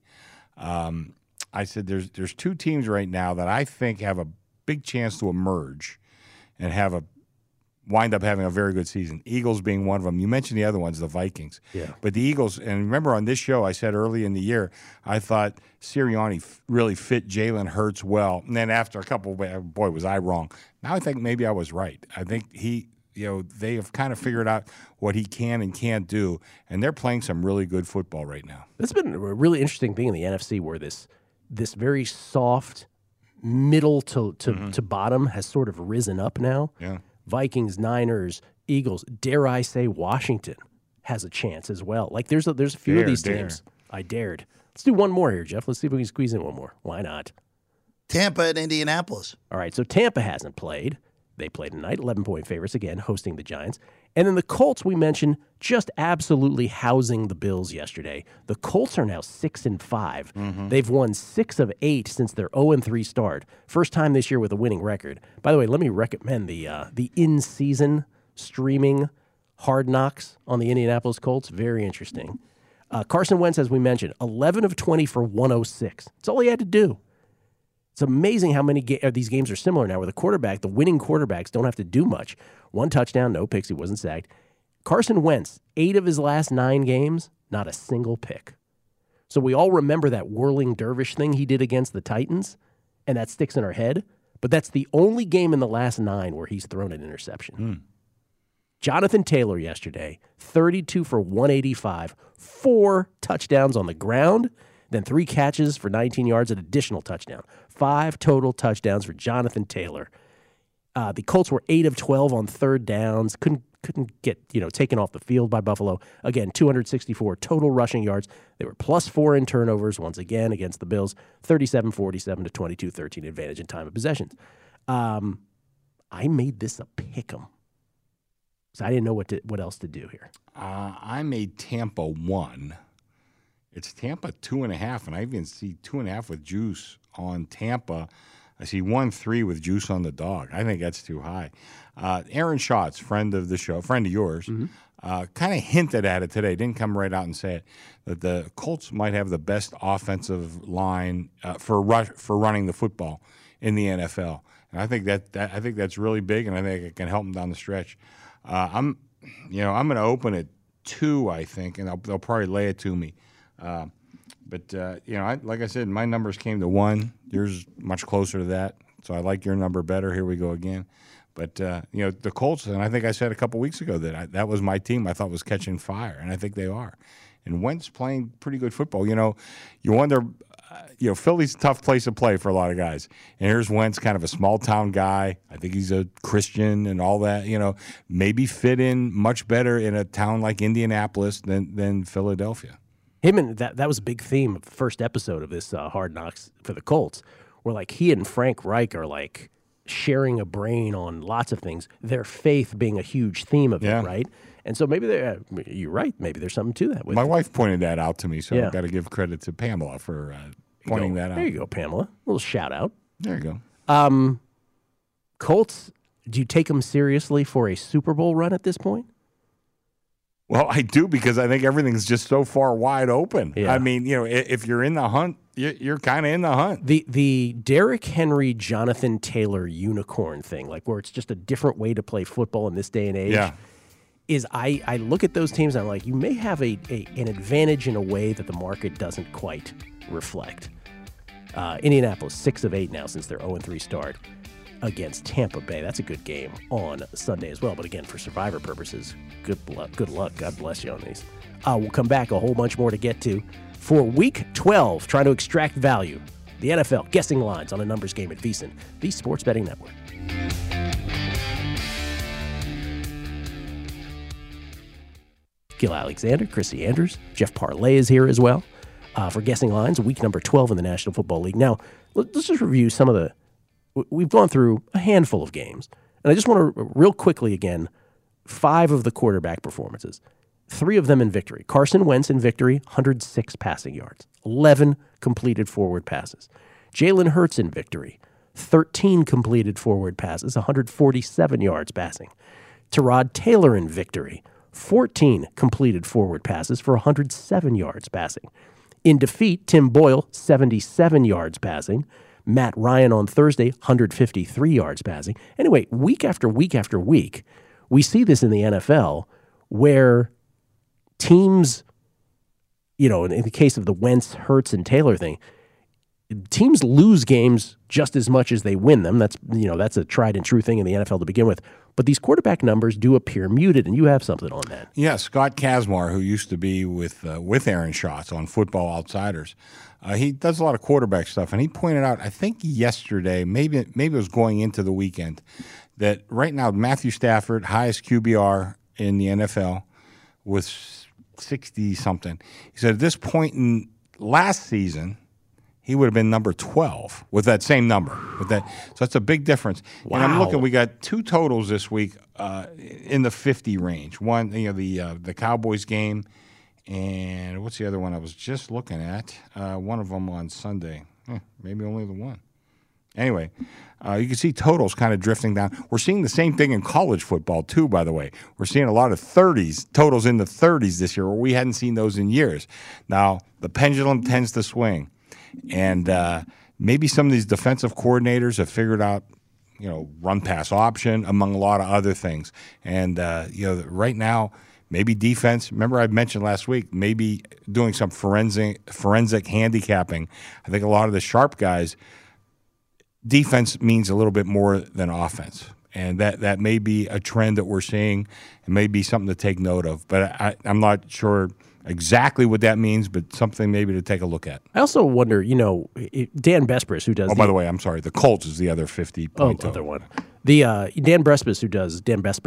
I said there's 2 teams right now that I think have a big chance to emerge and wind up having a very good season. Eagles being one of them. You mentioned the other ones, the Vikings. Yeah. But the Eagles, and remember on this show I said early in the year, I thought Sirianni really fit Jalen Hurts well. And then after a couple, boy, was I wrong. Now I think maybe I was right. I think they have kind of figured out what he can and can't do, and they're playing some really good football right now. It's been a really interesting thing in the NFC where this very soft middle to bottom has sort of risen up now. Yeah. Vikings, Niners, Eagles, dare I say Washington has a chance as well. Like there's a few of these teams. I dared. Let's do one more here, Jeff. Let's see if we can squeeze in one more. Why not? Tampa and Indianapolis. All right, so Tampa hasn't played. They played tonight, 11-point favorites again, hosting the Giants. And then the Colts, we mentioned, just absolutely housing the Bills yesterday. The Colts are now 6-5. They've won 6 of 8 since their 0-3 start. First time this year with a winning record. By the way, let me recommend the in-season streaming Hard Knocks on the Indianapolis Colts. Very interesting. Carson Wentz, as we mentioned, 11 of 20 for 106. That's all he had to do. It's amazing how many these games are similar now where the winning quarterbacks don't have to do much. 1 touchdown, no picks, he wasn't sacked. Carson Wentz, 8 of his last 9 games, not a single pick. So we all remember that whirling dervish thing he did against the Titans, and that sticks in our head. But that's the only game in the last 9 where he's thrown an interception. Jonathan Taylor yesterday, 32 for 185, 4 touchdowns on the ground, then 3 catches for 19 yards, an additional touchdown. 5 total touchdowns for Jonathan Taylor. The Colts were 8 of 12 on third downs. Couldn't get taken off the field by Buffalo. Again, 264 total rushing yards. They were +4 in turnovers once again against the Bills. 37-47 to 22-13 advantage in time of possessions. I made this a pick'em. So I didn't know what else to do here. I made Tampa 1. It's Tampa 2.5, and I even see 2.5 with juice on Tampa. I see 1-3 with juice on the dog. I think that's too high. Aaron Schatz, friend of the show, friend of yours, kind of hinted at it today. Didn't come right out and say it, that the Colts might have the best offensive line for running the football in the NFL. And I think that's really big, and I think it can help them down the stretch. I'm going to open at 2, I think, and they'll probably lay it to me. But like I said, my numbers came to 1. Yours much closer to that, so I like your number better. Here we go again. But the Colts, and I think I said a couple weeks ago that that was my team I thought was catching fire, and I think they are. And Wentz playing pretty good football. You wonder, Philly's a tough place to play for a lot of guys. And here's Wentz, kind of a small-town guy. I think he's a Christian and all that. Maybe fit in much better in a town like Indianapolis than Philadelphia. Him and that was a big theme of the first episode of this Hard Knocks for the Colts, where like he and Frank Reich are like sharing a brain on lots of things, their faith being a huge theme of it, right? And so maybe you're right. Maybe there's something to that. My wife pointed that out to me, so I've got to give credit to Pamela for pointing that out. There you go, Pamela. A little shout out. There you go. Colts, do you take them seriously for a Super Bowl run at this point? Well, I do, because I think everything's just so far wide open. Yeah. I mean, if you're in the hunt, you're kind of in the hunt. The Derrick Henry, Jonathan Taylor unicorn thing, like where it's just a different way to play football in this day and age, is I look at those teams and I'm like, you may have an advantage in a way that the market doesn't quite reflect. Indianapolis, 6 of 8 now since their 0-3 start against Tampa Bay. That's a good game on Sunday as well. But again, for Survivor purposes, good luck. God bless you on these. We'll come back, a whole bunch more to get to. For Week 12, trying to extract value, the NFL guessing lines on a numbers game at VSiN, the Sports Betting Network. Gil Alexander, Chrissy Andrews, Jeff Parlay is here as well for guessing lines, week number 12 in the National Football League. Now, let's just review some of we've gone through a handful of games, and I just want to real quickly again, 5 of the quarterback performances, 3 of them in victory. Carson Wentz in victory, 106 passing yards, 11 completed forward passes. Jalen Hurts in victory, 13 completed forward passes, 147 yards passing. Tyrod Taylor in victory, 14 completed forward passes for 107 yards passing. In defeat, Tim Boyle, 77 yards passing. Matt Ryan on Thursday, 153 yards passing. Anyway, week after week after week, we see this in the NFL where teams, in the case of the Wentz, Hurts, and Taylor thing, teams lose games just as much as they win them. That's a tried and true thing in the NFL to begin with. But these quarterback numbers do appear muted, and you have something on that. Yeah, Scott Kazmar, who used to be with Aaron Schatz on Football Outsiders, he does a lot of quarterback stuff, and he pointed out, I think yesterday, maybe it was going into the weekend, that right now Matthew Stafford, highest QBR in the NFL, with 60-something. He said at this point in last season, he would have been number 12 with that same number. So that's a big difference. Wow. And I'm looking, we got 2 totals this week in the 50 range. One, the Cowboys game, and what's the other one I was just looking at? One of them on Sunday. Maybe only the one. Anyway, you can see totals kind of drifting down. We're seeing the same thing in college football, too, by the way. We're seeing a lot of 30s, totals in the 30s this year, where we hadn't seen those in years. Now, the pendulum tends to swing. And maybe some of these defensive coordinators have figured out, run-pass option, among a lot of other things. And, right now, maybe defense. Remember I mentioned last week, maybe doing some forensic handicapping. I think a lot of the sharp guys, defense means a little bit more than offense. And that may be a trend that we're seeing. It may be something to take note of. But I'm not sure exactly what that means, but something maybe to take a look at. I also wonder, Dan Bespris, who does... by the way, I'm sorry, the Colts is the other 50-point other one. The Dan Bespris, who does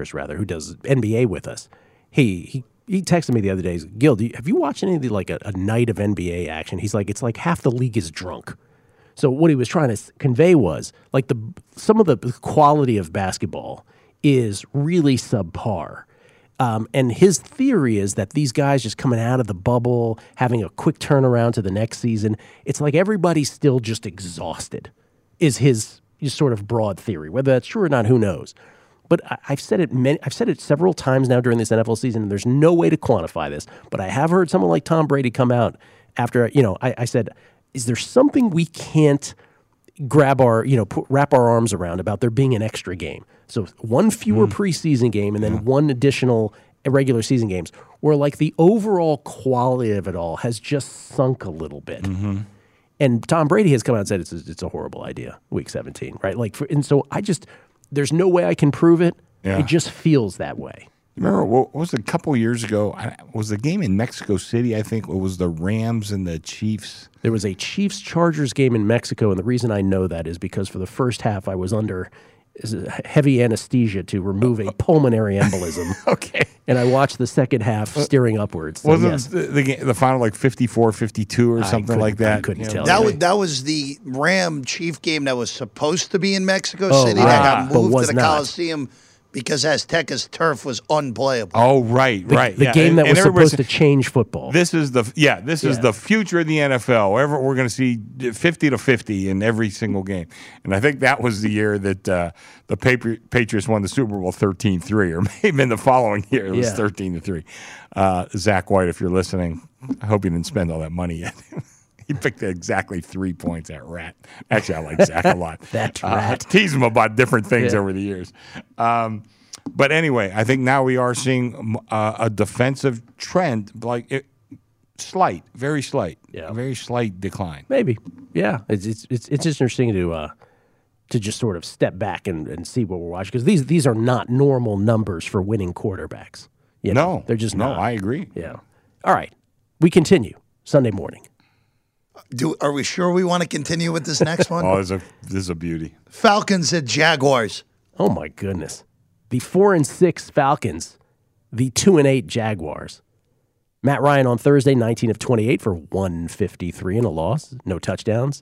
NBA with us, he texted me the other day, Gil, have you watched any of the, a night of NBA action? He's like, it's like half the league is drunk. So what he was trying to convey was, some of the quality of basketball is really subpar. And his theory is that these guys just coming out of the bubble, having a quick turnaround to the next season, it's like everybody's still just exhausted, is his sort of broad theory. Whether that's true or not, who knows? But I've said it several times now during this NFL season, and there's no way to quantify this. But I have heard someone like Tom Brady come out after, I said, is there something we can't grab wrap our arms around about there being an extra game? So one fewer preseason game and then one additional regular season games, where the overall quality of it all has just sunk a little bit. Mm-hmm. And Tom Brady has come out and said it's a horrible idea, Week 17, right? And so there's no way I can prove it. Yeah. It just feels that way. Remember, what was it, a couple years ago? Was the game in Mexico City, I think? It was the Rams and the Chiefs. There was a Chiefs-Chargers game in Mexico, and the reason I know that is because for the first half I was under heavy anesthesia to remove a pulmonary embolism. Okay. And I watched the second half steering upwards. So Wasn't yes. the final like 54-52 or something like that? I couldn't tell That was the Ram-Chief game that was supposed to be in Mexico City. right. That got But moved was to the not. Coliseum because Azteca's turf was unplayable. Oh, right. The game that was supposed to change football. This is the future of the NFL. We're going to see 50-50 in every single game. And I think that was the year that the Patriots won the Super Bowl 13-3, or maybe in the following year it was 13-3. Zach White, if you're listening, I hope you didn't spend all that money yet. He picked exactly 3 points at Rat. Actually, I like Zach a lot. That Rat. Tease him about different things over the years. But anyway, I think now we are seeing a defensive trend, slight, very slight, very slight decline. Maybe, yeah. It's interesting to just sort of step back and see what we're watching, because these are not normal numbers for winning quarterbacks. No, they're just not. No, I agree. Yeah. All right, we continue Sunday morning. Are we sure we want to continue with this next one? Oh, this is a beauty. Falcons at Jaguars. Oh my goodness. The 4-6 Falcons, the 2-8 Jaguars. Matt Ryan on Thursday, 19 of 28 for 153 and a loss. No touchdowns.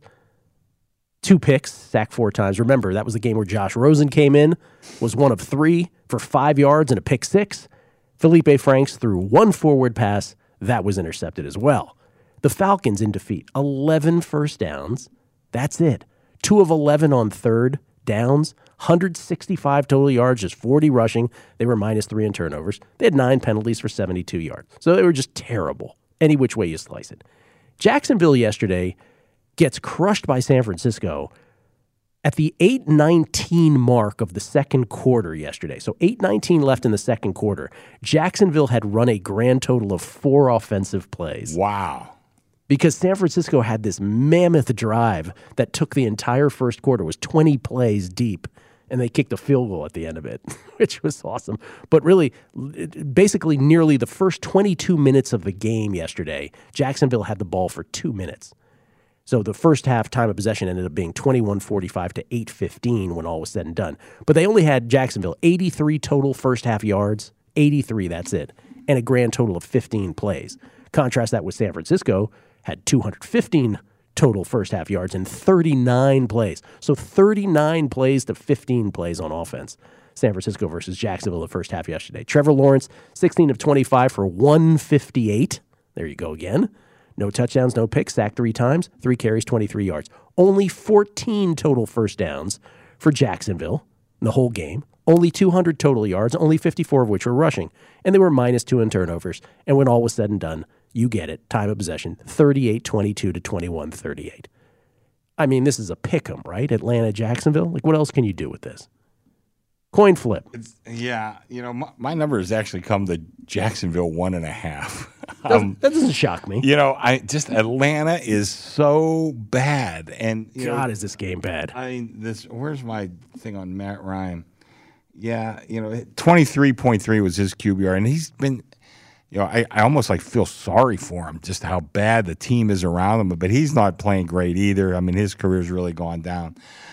2 picks, sacked 4 times. Remember, that was the game where Josh Rosen came in, was 1 of 3 for 5 yards and a pick 6. Felipe Franks threw 1 forward pass. That was intercepted as well. The Falcons in defeat, 11 first downs. That's it. 2 of 11 on third downs, 165 total yards, just 40 rushing. They were -3 in turnovers. They had 9 penalties for 72 yards. So they were just terrible, any which way you slice it. Jacksonville yesterday gets crushed by San Francisco at the 8:19 mark of the second quarter yesterday. So 8:19 left in the second quarter. Jacksonville had run a grand total of 4 offensive plays. Wow. Because San Francisco had this mammoth drive that took the entire first quarter, was 20 plays deep, and they kicked a field goal at the end of it, which was awesome. But really, basically nearly the first 22 minutes of the game yesterday, Jacksonville had the ball for 2 minutes. So the first half time of possession ended up being 21-45 to 8:15 when all was said and done. But they only had, Jacksonville, 83 total first half yards, 83, that's it, and a grand total of 15 plays. Contrast that with San Francisco, had 215 total first half yards and 39 plays. So 39 plays to 15 plays on offense. San Francisco versus Jacksonville the first half yesterday. Trevor Lawrence, 16 of 25 for 158. There you go again. No touchdowns, no picks, sacked 3 times, 3 carries, 23 yards. Only 14 total first downs for Jacksonville in the whole game. Only 200 total yards, only 54 of which were rushing. And they were -2 in turnovers. And when all was said and done, you get it, time of possession, 38-22 to 21-38. I mean, this is a pick'em, right? Atlanta, Jacksonville. Like, what else can you do with this? Coin flip. My number has actually come to Jacksonville 1.5. That doesn't shock me. Atlanta is so bad, and God, is this game bad? I mean, where's my thing on Matt Ryan? Yeah, 23.3 was his QBR, and he's been. I almost feel sorry for him, just how bad the team is around him. But he's not playing great either. I mean, his career's really gone down.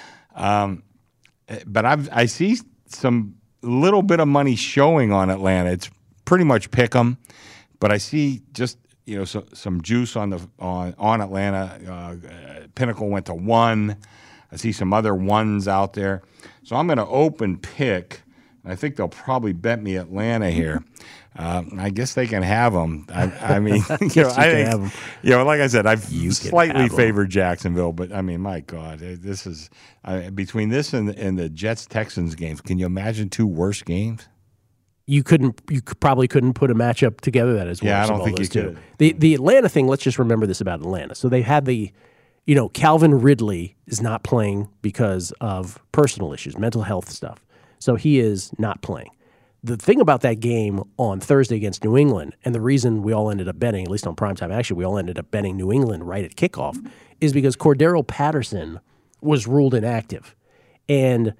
But I see some little bit of money showing on Atlanta. It's pretty much pick 'em, but I see just some juice on Atlanta. Pinnacle went to 1. I see some other 1s out there, so I'm going to open pick. I think they'll probably bet me Atlanta here. I guess they can have them. I mean, I think, like I said, I've slightly favored Jacksonville, but I mean, my God, this is between this and the Jets-Texans games. Can you imagine 2 worse games? You probably couldn't put a matchup together that is worse. Yeah, I don't of think all you those could. The Atlanta thing. Let's just remember this about Atlanta. So they had Calvin Ridley is not playing because of personal issues, mental health stuff. So he is not playing. The thing about that game on Thursday against New England, and the reason we all ended up betting, at least on primetime action, we all ended up betting New England right at kickoff, is because Cordero Patterson was ruled inactive. And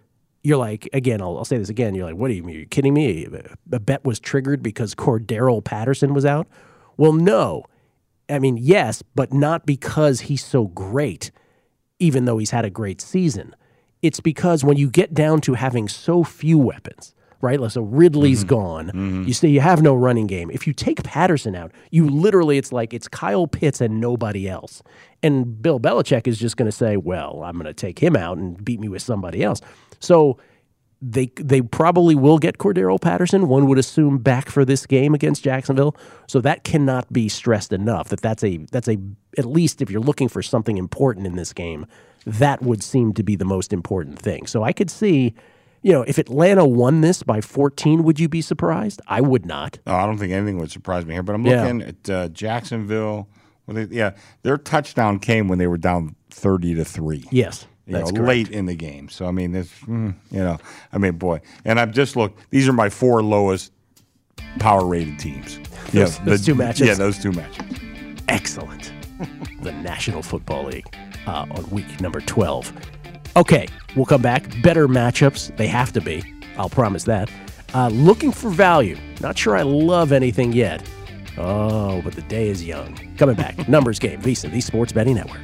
you're like, again, I'll say this again. You're like, what do you mean? Are you kidding me? A bet was triggered because Cordero Patterson was out? Well, no. I mean, yes, but not because he's so great, even though he's had a great season. It's because when you get down to having so few weapons, right? So Ridley's gone. You have no running game. If you take Patterson out, you literally, it's like it's Kyle Pitts and nobody else. And Bill Belichick is just going to say, well, I'm going to take him out and beat me with somebody else. So they probably will get Cordero Patterson, one would assume, back for this game against Jacksonville. So that cannot be stressed enough. That's a at least if you're looking for something important in this game, that would seem to be the most important thing. So I could see, if Atlanta won this by 14, would you be surprised? I would not. No, I don't think anything would surprise me here. But I'm looking at Jacksonville. Their touchdown came when they were down 30-3. Yes. That's late in the game. So, I mean, boy. And I've just looked. These are my 4 lowest power-rated teams. Those 2 matchups? Yeah, those 2 matchups. Excellent. The National Football League on week number 12. Okay, we'll come back. Better matchups. They have to be. I'll promise that. Looking for value. Not sure I love anything yet. Oh, but the day is young. Coming back. Numbers Game. VSiN, the Sports Betting Network.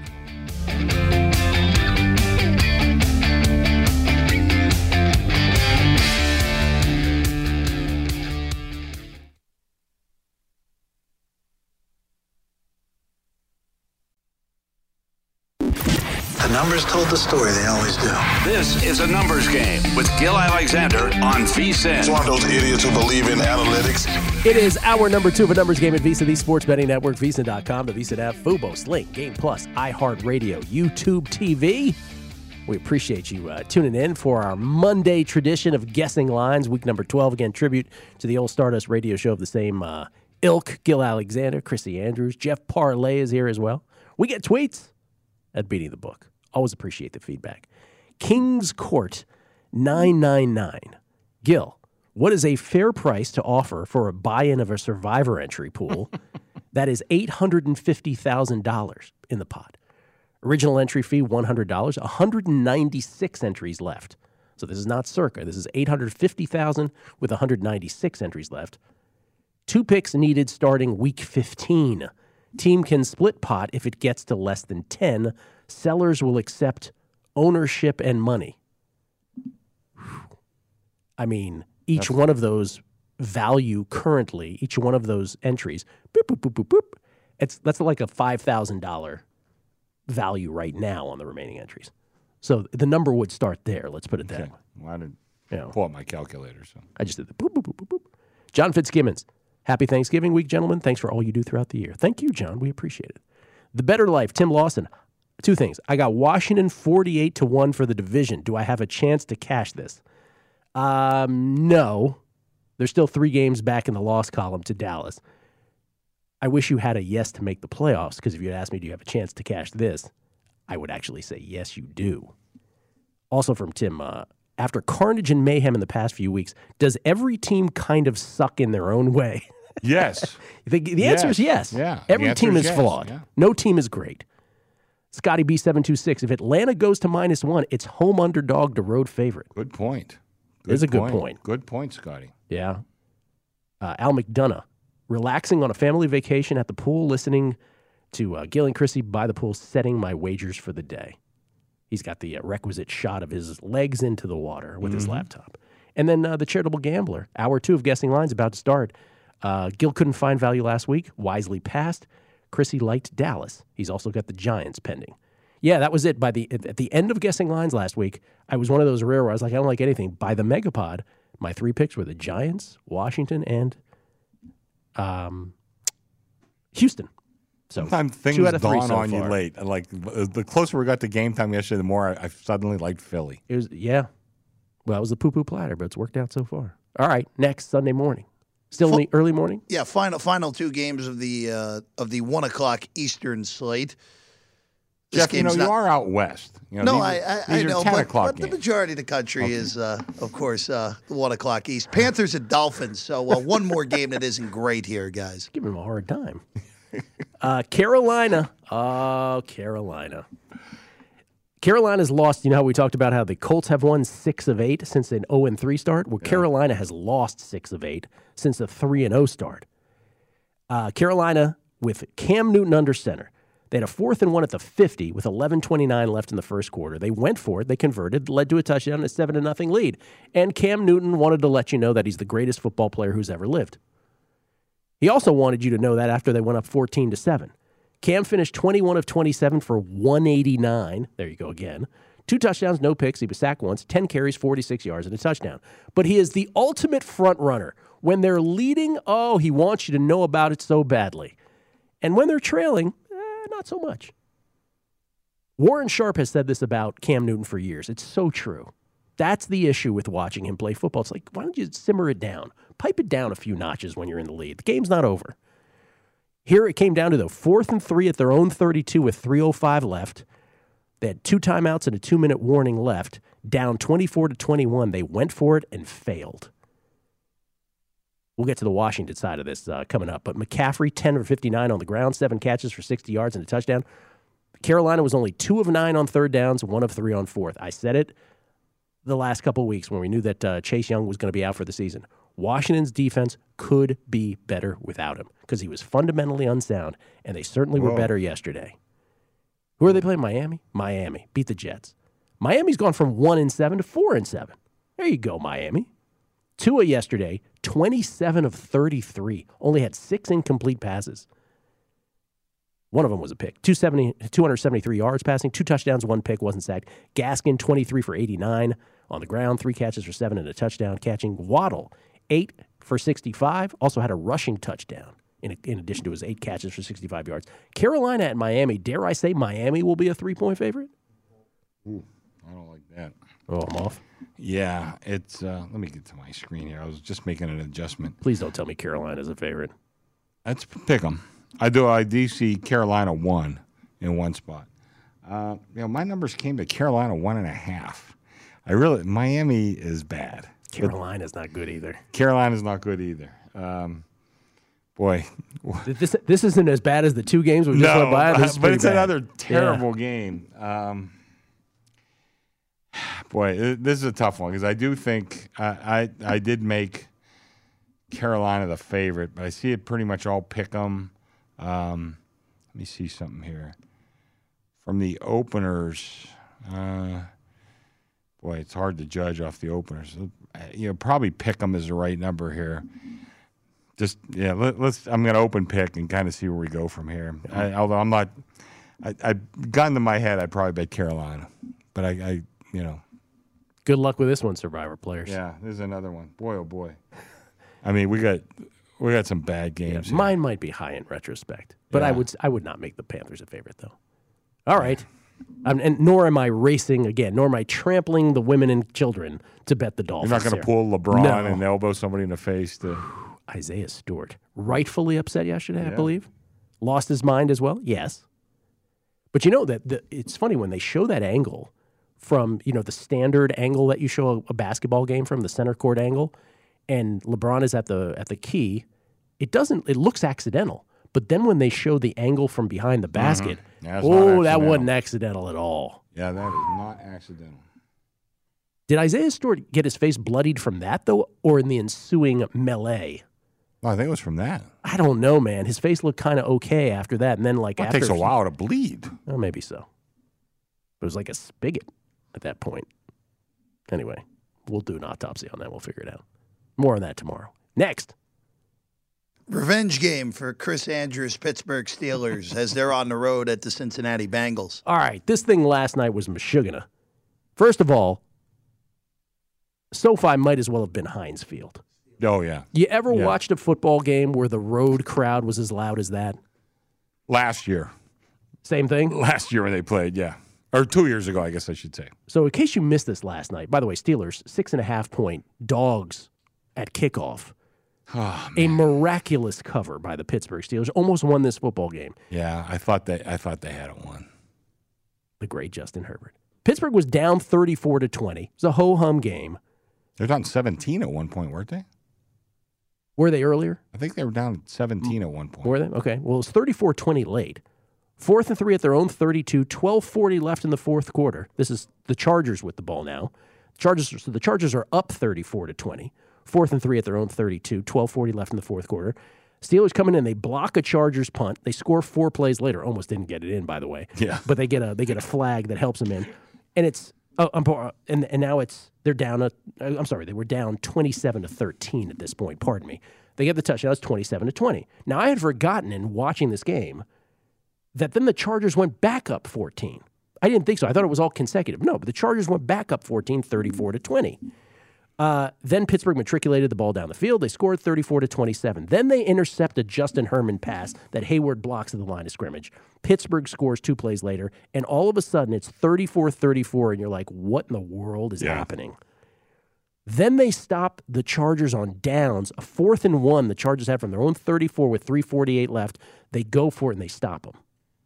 The numbers told the story. They always do. This is a numbers game with Gil Alexander on VSiN. It's one of those idiots who believe in analytics. It is hour number 2 of a numbers game at VSiN, the Sports Betting Network, VSiN.com, the VSiN app, Fubo, Sling, Game Plus, iHeartRadio, YouTube TV. We appreciate you tuning in for our Monday tradition of guessing lines. Week number 12, again, tribute to the old Stardust radio show of the same ilk. Gil Alexander, Chrissy Andrews, Jeff Parlay is here as well. We get tweets at Beating the Book. Always appreciate the feedback. Kings Court 999. Gil, what is a fair price to offer for a buy-in of a Survivor entry pool that is $850,000 in the pot? Original entry fee, $100. 196 entries left. So this is not circa. This is $850,000 with 196 entries left. 2 picks needed starting week 15. Team can split pot if it gets to less than 10. Sellers will accept ownership and money. I mean, each one of those value currently, each one of those entries, boop, boop, boop, boop, boop. That's like a $5,000 value right now on the remaining entries. So the number would start there. Let's put it that way. Well, I didn't pull up my calculator. So I just did the boop, boop, boop, boop, boop. John Fitzgibbons. Happy Thanksgiving week, gentlemen. Thanks for all you do throughout the year. Thank you, John. We appreciate it. The Better Life, Tim Lawson. 2 things. I got Washington 48-1 for the division. Do I have a chance to cash this? No. There's still 3 games back in the loss column to Dallas. I wish you had a yes to make the playoffs, because if you had asked me, do you have a chance to cash this, I would actually say, yes, you do. Also from Tim, after carnage and mayhem in the past few weeks, does every team kind of suck in their own way? Yes. The answer is yes. Yeah. Every team is yes. flawed. Yeah. No team is great. Scotty B726, if Atlanta goes to -1, it's home underdog to road favorite. Good point. It's a good point. Good point, Scotty. Yeah. Al McDonough, relaxing on a family vacation at the pool, listening to Gil and Chrissy by the pool, setting my wagers for the day. He's got the requisite shot of his legs into the water with his laptop. And then the Charitable Gambler, hour 2 of Guessing Lines about to start. Gil couldn't find value last week, wisely passed. Chrissy liked Dallas. He's also got the Giants pending. Yeah, that was it. At the end of Guessing Lines last week, I was one of those rare where I was like, I don't like anything. By the Megapod, my 3 picks were the Giants, Washington, and Houston. So sometimes things dawn on you late. Like the closer we got to game time yesterday, the more I suddenly liked Philly. Well, it was the poo-poo platter, but it's worked out so far. All right, next Sunday morning. Still in the early morning? Yeah, final 2 games of the 1:00 Eastern slate. This Jeff, you are out west. I know, but games. The majority of the country is, of course, 1:00 East. Panthers and Dolphins. So one more game that isn't great here, guys. Give him a hard time. Carolina. Oh, Carolina. Carolina's lost. You know how we talked about how the Colts have won 6 of 8 since an 0-3 start? Well, Carolina has lost 6 of 8 since a 3-0 start. Carolina with Cam Newton under center. They had a 4th and 1 at the 50 with 11:29 left in the first quarter. They went for it. They converted, led to a touchdown and a 7-0 lead. And Cam Newton wanted to let you know that he's the greatest football player who's ever lived. He also wanted you to know that after they went up 14-7. Cam finished 21 of 27 for 189. There you go again. 2 touchdowns, no picks. He was sacked once, 10 carries, 46 yards, and a touchdown. But he is the ultimate front runner. When they're leading, he wants you to know about it so badly. And when they're trailing, not so much. Warren Sharp has said this about Cam Newton for years. It's so true. That's the issue with watching him play football. It's like, why don't you simmer it down? Pipe it down a few notches when you're in the lead. The game's not over. Here it came down to the 4th and 3 at their own 32 with 3:05 left. They had 2 timeouts and a 2-minute warning left. Down 24-21. They went for it and failed. We'll get to the Washington side of this coming up. But McCaffrey, 10 of 59 on the ground, 7 catches for 60 yards and a touchdown. Carolina was only 2 of 9 on 3rd downs, 1 of 3 on 4th. I said it the last couple of weeks when we knew that Chase Young was going to be out for the season. Washington's defense could be better without him because he was fundamentally unsound, and they certainly were better yesterday. Who are they playing? Miami? Miami. Beat the Jets. Miami's gone from 1-7 to 4-7. There you go, Miami. Tua yesterday, 27 of 33. Only had 6 incomplete passes. One of them was a pick. 273 yards passing, 2 touchdowns, 1 pick, wasn't sacked. Gaskin, 23 for 89 on the ground, 3 catches for 7 and a touchdown. Catching Waddle, 8 for 65. Also had a rushing touchdown in addition to his 8 catches for 65 yards. Carolina at Miami. Dare I say Miami will be a 3-point favorite? Ooh, I don't like that. Oh, I'm off. Yeah, it's. Let me get to my screen here. I was just making an adjustment. Please don't tell me Carolina's a favorite. Let's pick them. I do see Carolina 1 in one spot. My numbers came to Carolina 1.5. Miami is bad. Carolina's not good either. Carolina's not good either. Boy, this isn't as bad as the 2 games we just went by. But it's another terrible game. Boy, this is a tough one because I do think I did make Carolina the favorite, but I see it pretty much all pick 'em. Let me see something here. From the openers, boy, it's hard to judge off the openers. Probably pick 'em is the right number here. Let's. I'm going to open pick and kind of see where we go from here. Although I'm not, I've gotten to my head, I'd probably bet Carolina, but I. Good luck with this one, Survivor players. Yeah, there's another one. Boy, oh boy. I mean, we got some bad games. Yeah, mine might be high in retrospect, but I would not make the Panthers a favorite though. All right, and nor am I racing again, nor am I trampling the women and children to bet the Dolphins. You're not going to pull LeBron and elbow somebody in the face. Isaiah Stewart, rightfully upset yesterday, I believe, lost his mind as well. Yes, but you know that it's funny when they show that angle from the standard angle that you show a basketball game from, the center court angle, and LeBron is at the key. It looks accidental, but then when they show the angle from behind the basket, that wasn't accidental at all. Yeah, that is not accidental. Did Isaiah Stewart get his face bloodied from that though, or in the ensuing melee? Oh, I think it was from that. I don't know, man. His face looked kind of okay after that, and then it takes a while to bleed. Oh, maybe so. It was like a spigot at that point. Anyway, we'll do an autopsy on that. We'll figure it out. More on that tomorrow. Next. Revenge game for Chris Andrews' Pittsburgh Steelers as they're on the road at the Cincinnati Bengals. All right, this thing last night was Meshuggah. First of all, SoFi might as well have been Heinz Field. Oh, yeah. You ever watched a football game where the road crowd was as loud as that? Last year. Same thing? Last year when they played, yeah. Or 2 years ago, I guess I should say. So in case you missed this last night, by the way, Steelers, 6.5-point dogs at kickoff. Oh, a miraculous cover by the Pittsburgh Steelers. Almost won this football game. Yeah, I thought they had it won. The great Justin Herbert. Pittsburgh was down 34-20. It was a ho-hum game. They were down 17 at one point, weren't they? Were they earlier? I think they were down 17 at one point. Were they? Okay. Well, it was 34-20 late. 4th and 3 at their own 32, 12:40 left in the fourth quarter. This is the Chargers with the ball now. So the Chargers are up 34-20. 4th and 3 at their own 32, 12:40 left in the fourth quarter. Steelers come in, they block a Chargers punt. They score 4 plays later. Almost didn't get it in, by the way. Yeah. But they get a flag that helps them in. And it's and now they're down. They were down 27-13 at this point. Pardon me. They get the touchdown. It's 27-20. Now I had forgotten in watching this game that then the Chargers went back up 14. I didn't think so. I thought it was all consecutive. No, but the Chargers went back up 14, 34-20. Then Pittsburgh matriculated the ball down the field. They scored 34-27. Then they intercept a Justin Herman pass that Hayward blocks at the line of scrimmage. Pittsburgh scores 2 plays later, and all of a sudden it's 34-34, and you're like, what in the world is happening? Then they stop the Chargers on downs. A 4th and 1 the Chargers have from their own 34 with 3:48 left. They go for it, and they stop them.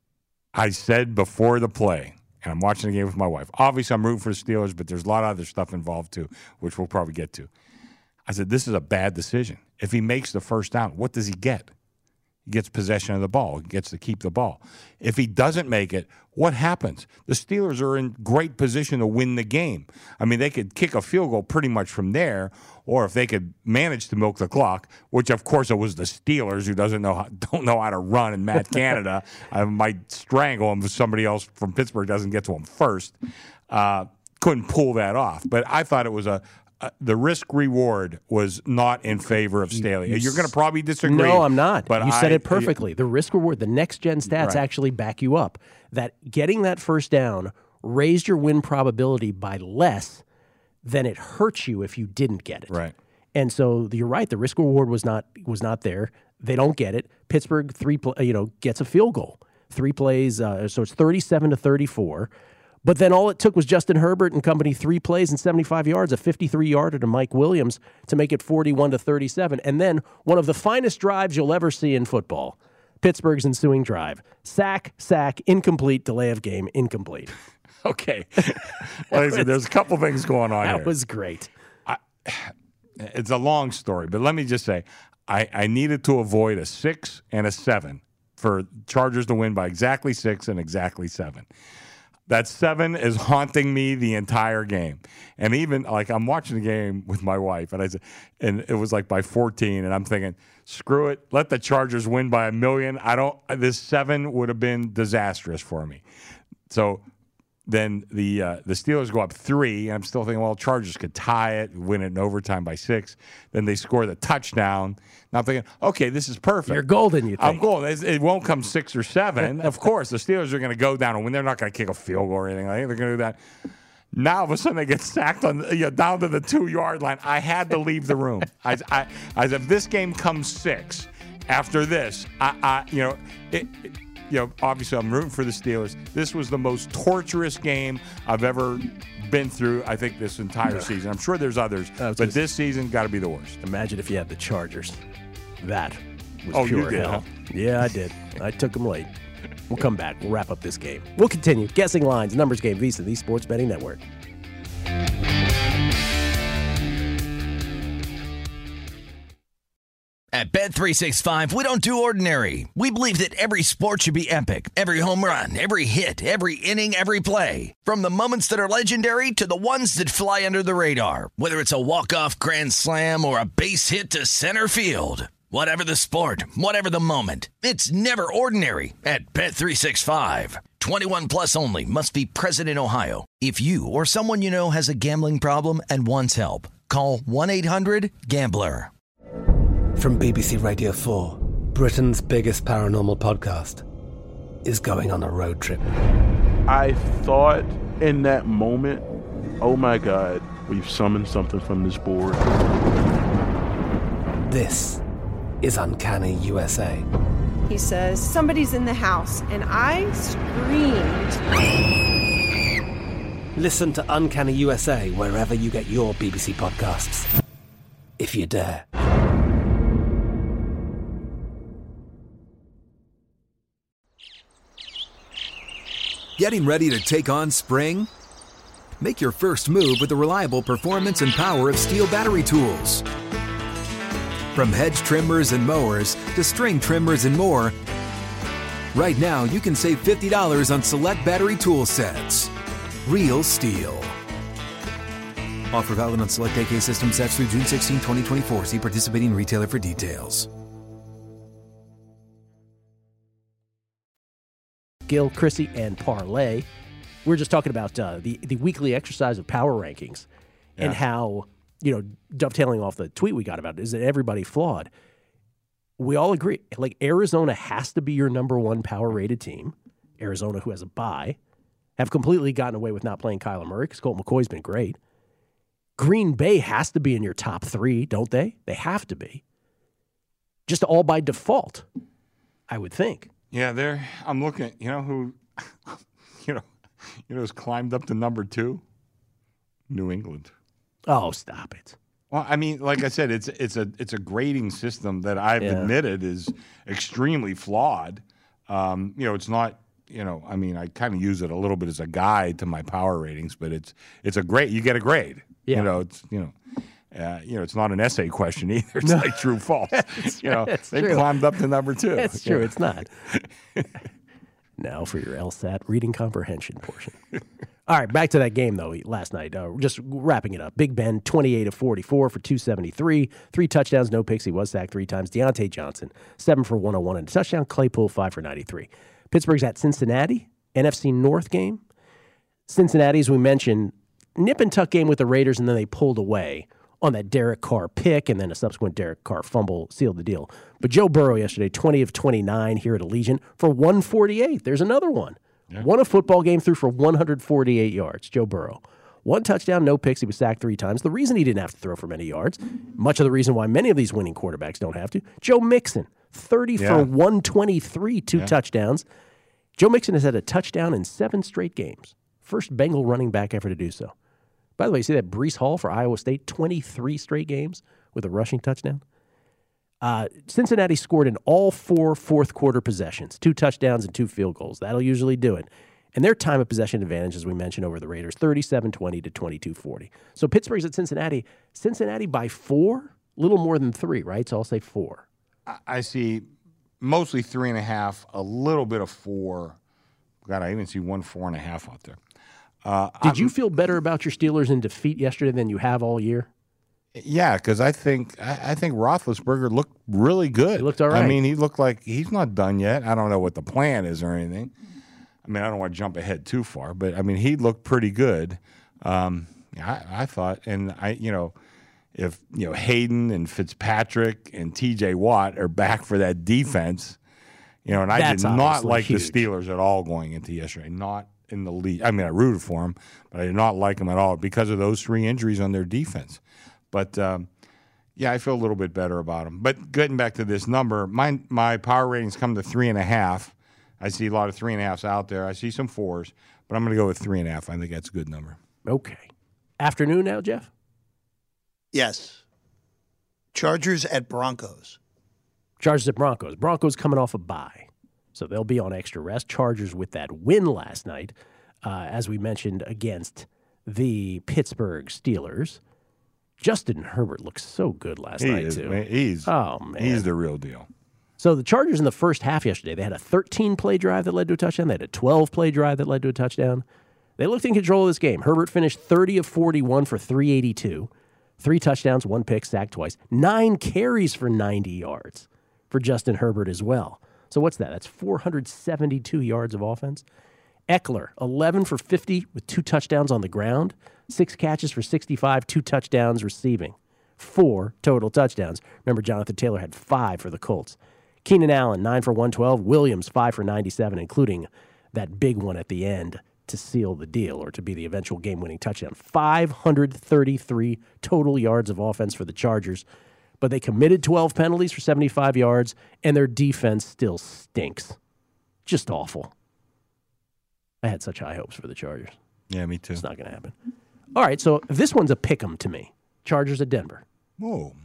I said before the play, and I'm watching the game with my wife. Obviously, I'm rooting for the Steelers, but there's a lot of other stuff involved too, which we'll probably get to. I said, this is a bad decision. If he makes the first down, what does he get? He gets possession of the ball. He gets to keep the ball. If he doesn't make it, what happens? The Steelers are in great position to win the game. I mean, they could kick a field goal pretty much from there, or if they could manage to milk the clock, which of course it was the Steelers who don't know how to run, and Matt Canada, I might strangle him if somebody else from Pittsburgh doesn't get to him first. Couldn't pull that off. But I thought it was the risk-reward was not in favor of Staley. You're going to probably disagree. No, I'm not. But you said it perfectly. The risk-reward, the next-gen stats actually back you up. That getting that first down raised your win probability by less than it hurts you if you didn't get it. Right. And so you're right. The risk-reward was not there. They don't get it. Pittsburgh gets a field goal. 3 plays, so it's 37-34. But then all it took was Justin Herbert and company 3 plays and 75 yards, a 53-yarder to Mike Williams to make it 41-37. And then one of the finest drives you'll ever see in football, Pittsburgh's ensuing drive. Sack, incomplete, delay of game, incomplete. Okay. There's a couple things going on here. That was great. It's a long story, but let me just say, I needed to avoid a 6 and a 7 for Chargers to win by exactly 6 and exactly 7. That 7 is haunting me the entire game. And even, I'm watching the game with my wife, and it was by 14, and I'm thinking, screw it, let the Chargers win by 1,000,000. This 7 would have been disastrous for me. So then the Steelers go up 3, and I'm still thinking, well, Chargers could tie it, win it in overtime by 6. Then they score the touchdown. Now I'm thinking, okay, this is perfect. You're golden, you think. I'm golden. It won't come 6 or 7. Of course, the Steelers are going to go down and win. They're not going to kick a field goal or anything. They're going to do that. Now, all of a sudden, they get sacked down to the 2-yard line. I had to leave the room. I said, if this game comes 6 after this, obviously I'm rooting for the Steelers. This was the most torturous game I've ever been through, I think, this entire season. I'm sure there's others, but this season got to be the worst. Imagine if you had the Chargers. That was pure hell. Huh? Yeah, I did. I took them late. We'll come back. We'll wrap up this game. We'll continue. Guessing lines, numbers game, VSiN, the Sports Betting Network. At Bet365, we don't do ordinary. We believe that every sport should be epic. Every home run, every hit, every inning, every play. From the moments that are legendary to the ones that fly under the radar. Whether it's a walk-off grand slam or a base hit to center field. Whatever the sport, whatever the moment. It's never ordinary at Bet365. 21 plus only. Must be present in Ohio. If you or someone you know has a gambling problem and wants help, call 1-800-GAMBLER. From BBC Radio 4, Britain's biggest paranormal podcast is going on a road trip. I thought in that moment, oh my God, we've summoned something from this board. This is Uncanny USA. He says, somebody's in the house, and I screamed. Listen to Uncanny USA wherever you get your BBC podcasts, if you dare. Getting ready to take on spring? Make your first move with the reliable performance and power of Steel battery tools. From hedge trimmers and mowers to string trimmers and more, Right now, you can save $50 on select battery tool sets. Real STIHL. Offer valid on select AK system sets through June 16, 2024. See participating retailer for details. Gil, Chrissy, and Parlay. We're just talking about the weekly exercise of power rankings and how, dovetailing off the tweet we got about it, is that everybody flawed. We all agree, like Arizona has to be your number one power-rated team. Arizona, who has a bye, have completely gotten away with not playing Kyler Murray because Colt McCoy's been great. Green Bay has to be in your top three, don't they? They have to be. Just all by default, I would think. Yeah, I'm looking at, who, has climbed up to number 2? New England. Oh, stop it. Well, I mean, like I said, it's a grading system that I've admitted is extremely flawed. It's not, I kind of use it a little bit as a guide to my power ratings, but it's a grade. You get a grade. Yeah. It's not an essay question either. It's like true false. They've climbed up to number 2. That's true. It's not. Now for your LSAT reading comprehension portion. All right, back to that game, though, last night. Just wrapping it up. Big Ben, 28 of 44 for 273. 3 touchdowns, no picks. He was sacked 3 times. Deontay Johnson, 7 for 101 and a touchdown. Claypool, 5 for 93. Pittsburgh's at Cincinnati, NFC North game. Cincinnati, as we mentioned, nip and tuck game with the Raiders, and then they pulled away on that Derek Carr pick, and then a subsequent Derek Carr fumble sealed the deal. But Joe Burrow yesterday, 20 of 29 here at Allegiant for 148. There's another one. Yeah. Won a football game, threw for 148 yards, Joe Burrow. 1 touchdown, no picks. He was sacked 3 times. The reason he didn't have to throw for many yards, much of the reason why many of these winning quarterbacks don't have to, Joe Mixon, 30 for 123, 2 touchdowns. Joe Mixon has had a touchdown in 7 straight games. First Bengal running back ever to do so. By the way, you see that Breece Hall for Iowa State, 23 straight games with a rushing touchdown? Cincinnati scored in all 4 fourth-quarter possessions, 2 touchdowns and 2 field goals. That'll usually do it. And their time of possession advantage, as we mentioned, over the Raiders, 37-20 to 22-40. So Pittsburgh's at Cincinnati. Cincinnati by 4, little more than 3, right? So I'll say 4. I see mostly 3.5, a little bit of 4. God, I even see 1 4.5 out there. Did you feel better about your Steelers in defeat yesterday than you have all year? Yeah, because I think Roethlisberger looked really good. He looked all right. I mean, he looked like he's not done yet. I don't know what the plan is or anything. I mean, I don't want to jump ahead too far, but I mean, he looked pretty good. I thought, and if Hayden and Fitzpatrick and T.J. Watt are back for that defense, and I did not like the Steelers at all going into yesterday. Not in the league. I mean, I rooted for them, but I did not like them at all because of those 3 injuries on their defense. But, I feel a little bit better about them. But getting back to this number, my power ratings come to 3.5. I see a lot of 3.5s out there. I see some 4s, but I'm going to go with 3.5. I think that's a good number. Okay. Afternoon now, Jeff? Yes. Chargers at Broncos. Chargers at Broncos. Broncos coming off a bye, so they'll be on extra rest. Chargers with that win last night, as we mentioned, against the Pittsburgh Steelers. Justin Herbert looks so good last night, too. Man. He's the real deal. So the Chargers in the first half yesterday, they had a 13-play drive that led to a touchdown. They had a 12-play drive that led to a touchdown. They looked in control of this game. Herbert finished 30 of 41 for 382. 3 touchdowns, 1 pick, sacked twice. 9 carries for 90 yards for Justin Herbert as well. So what's that? That's 472 yards of offense. Eckler, 11 for 50 with 2 touchdowns on the ground. 6 catches for 65, 2 touchdowns receiving. 4 total touchdowns. Remember, Jonathan Taylor had 5 for the Colts. Keenan Allen, 9 for 112. Williams, 5 for 97, including that big one at the end to seal the deal or to be the eventual game-winning touchdown. 533 total yards of offense for the Chargers. But they committed 12 penalties for 75 yards, and their defense still stinks. Just awful. I had such high hopes for the Chargers. Yeah, me too. It's not going to happen. All right, so this one's a pick-em to me. Chargers at Denver. Whoa,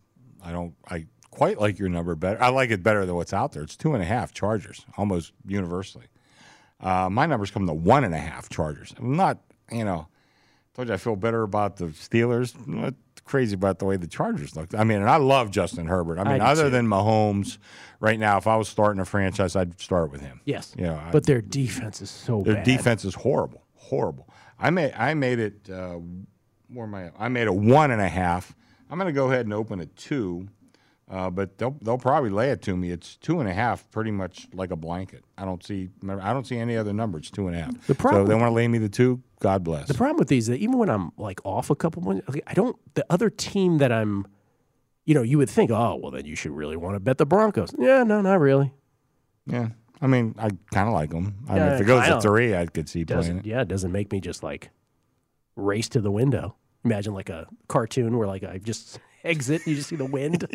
I quite like your number better. I like it better than what's out there. It's 2.5 Chargers, almost universally. My numbers come to 1.5 Chargers. I'm not, Told you I feel better about the Steelers. Not crazy about the way the Chargers looked. I mean, and I love Justin Herbert. I mean, other than Mahomes, right now, if I was starting a franchise, I'd start with him. Yes. But their defense is so bad. Their defense is horrible. I made it. Where am I? I made it 1.5. I'm going to go ahead and open at 2. But they'll probably lay it to me. It's 2.5, pretty much like a blanket. I don't see any other number. It's 2.5. So they want to lay me the 2. God bless. The problem with these is that even when I'm like off a couple points, I don't. The other team that I'm, you would think, oh well, then you should really want to bet the Broncos. Yeah, no, not really. Yeah, I mean, I kind of like them. I mean, if it goes to 3, I could see playing it. Yeah, it doesn't make me just like race to the window. Imagine like a cartoon where like I just exit and you just see the wind.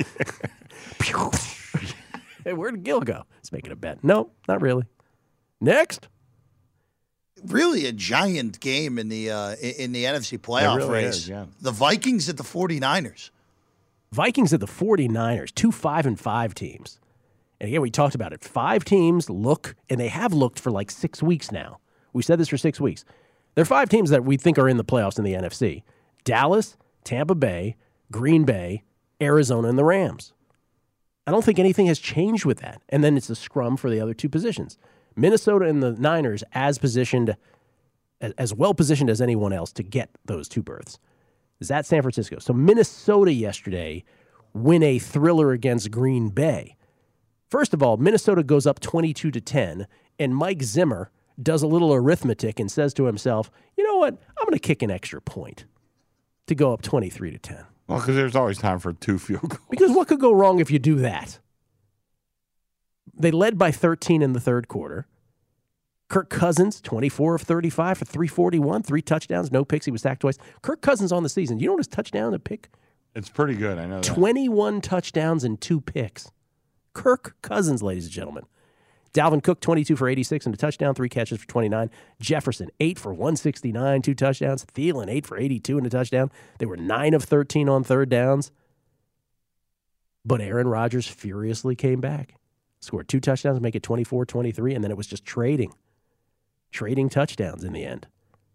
Hey, where'd Gil go? He's making a bet. No, not really. Next. Really a giant game in the NFC playoff race. Yeah. The Vikings at the 49ers. Vikings at the 49ers, 2 5-5 teams. And again, we talked about it. 5 teams look, and they have looked for like 6 weeks now. We said this for 6 weeks. There are 5 teams that we think are in the playoffs in the NFC. Dallas, Tampa Bay, Green Bay, Arizona, and the Rams. I don't think anything has changed with that. And then it's a scrum for the other 2 positions. Minnesota and the Niners as well positioned as anyone else to get those 2 berths. Is that San Francisco? So Minnesota yesterday win a thriller against Green Bay. First of all, Minnesota goes up 22-10, and Mike Zimmer does a little arithmetic and says to himself, you know what? I'm going to kick an extra point to go up 23-10. Well, because there's always time for 2 field goals. Because what could go wrong if you do that? They led by 13 in the third quarter. Kirk Cousins, 24 of 35 for 341, 3 touchdowns, no picks. He was sacked twice. Kirk Cousins on the season. You know what his touchdown and pick? It's pretty good. I know that. 21 touchdowns and 2 picks. Kirk Cousins, ladies and gentlemen. Dalvin Cook, 22 for 86 and a touchdown, 3 catches for 29. Jefferson, 8 for 169, 2 touchdowns. Thielen, 8 for 82 and a touchdown. They were 9 of 13 on third downs. But Aaron Rodgers furiously came back. Scored 2 touchdowns, make it 24-23, and then it was just trading touchdowns in the end.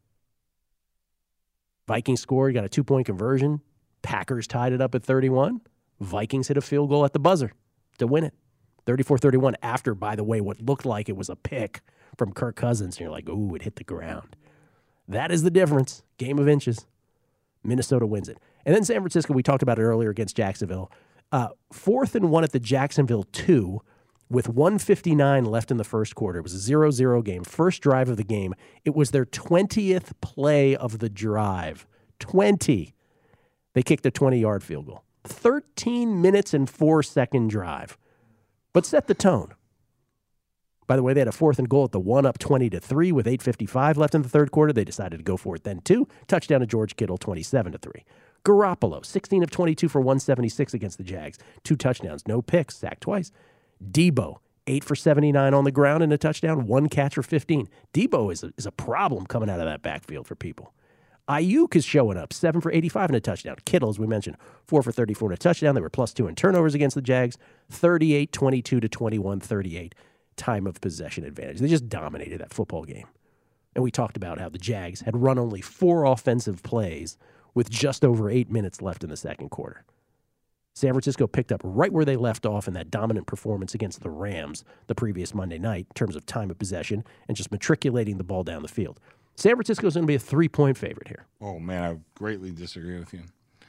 Vikings scored, got a 2-point conversion. Packers tied it up at 31. Vikings hit a field goal at the buzzer to win it. 34-31 after, by the way, what looked like it was a pick from Kirk Cousins. And you're like, ooh, it hit the ground. That is the difference. Game of inches. Minnesota wins it. And then San Francisco, we talked about it earlier against Jacksonville. 4th and 1 at the Jacksonville 2 with 1:59 left in the first quarter. It was a 0-0 game. First drive of the game. It was their 20th play of the drive. 20. They kicked a 20-yard field goal. 13 minutes and 4-second drive. But set the tone. By the way, they had a 4th and goal at the 1, up 20-3 with 8:55 left in the third quarter. They decided to go for it then, too. Touchdown to George Kittle, 27-3. Garoppolo, 16 of 22 for 176 against the Jags. 2 touchdowns, no picks, sacked twice. Debo, 8 for 79 on the ground and a touchdown, 1 catch for 15. Debo is a problem coming out of that backfield for people. Ayuk is showing up, 7 for 85 and a touchdown. Kittle, as we mentioned, 4 for 34 and a touchdown. They were +2 in turnovers against the Jags, 38-22 to 21-38 time of possession advantage. They just dominated that football game. And we talked about how the Jags had run only 4 offensive plays with just over 8 minutes left in the second quarter. San Francisco picked up right where they left off in that dominant performance against the Rams the previous Monday night in terms of time of possession and just matriculating the ball down the field. San Francisco is going to be a 3-point favorite here. Oh, man, I greatly disagree with you.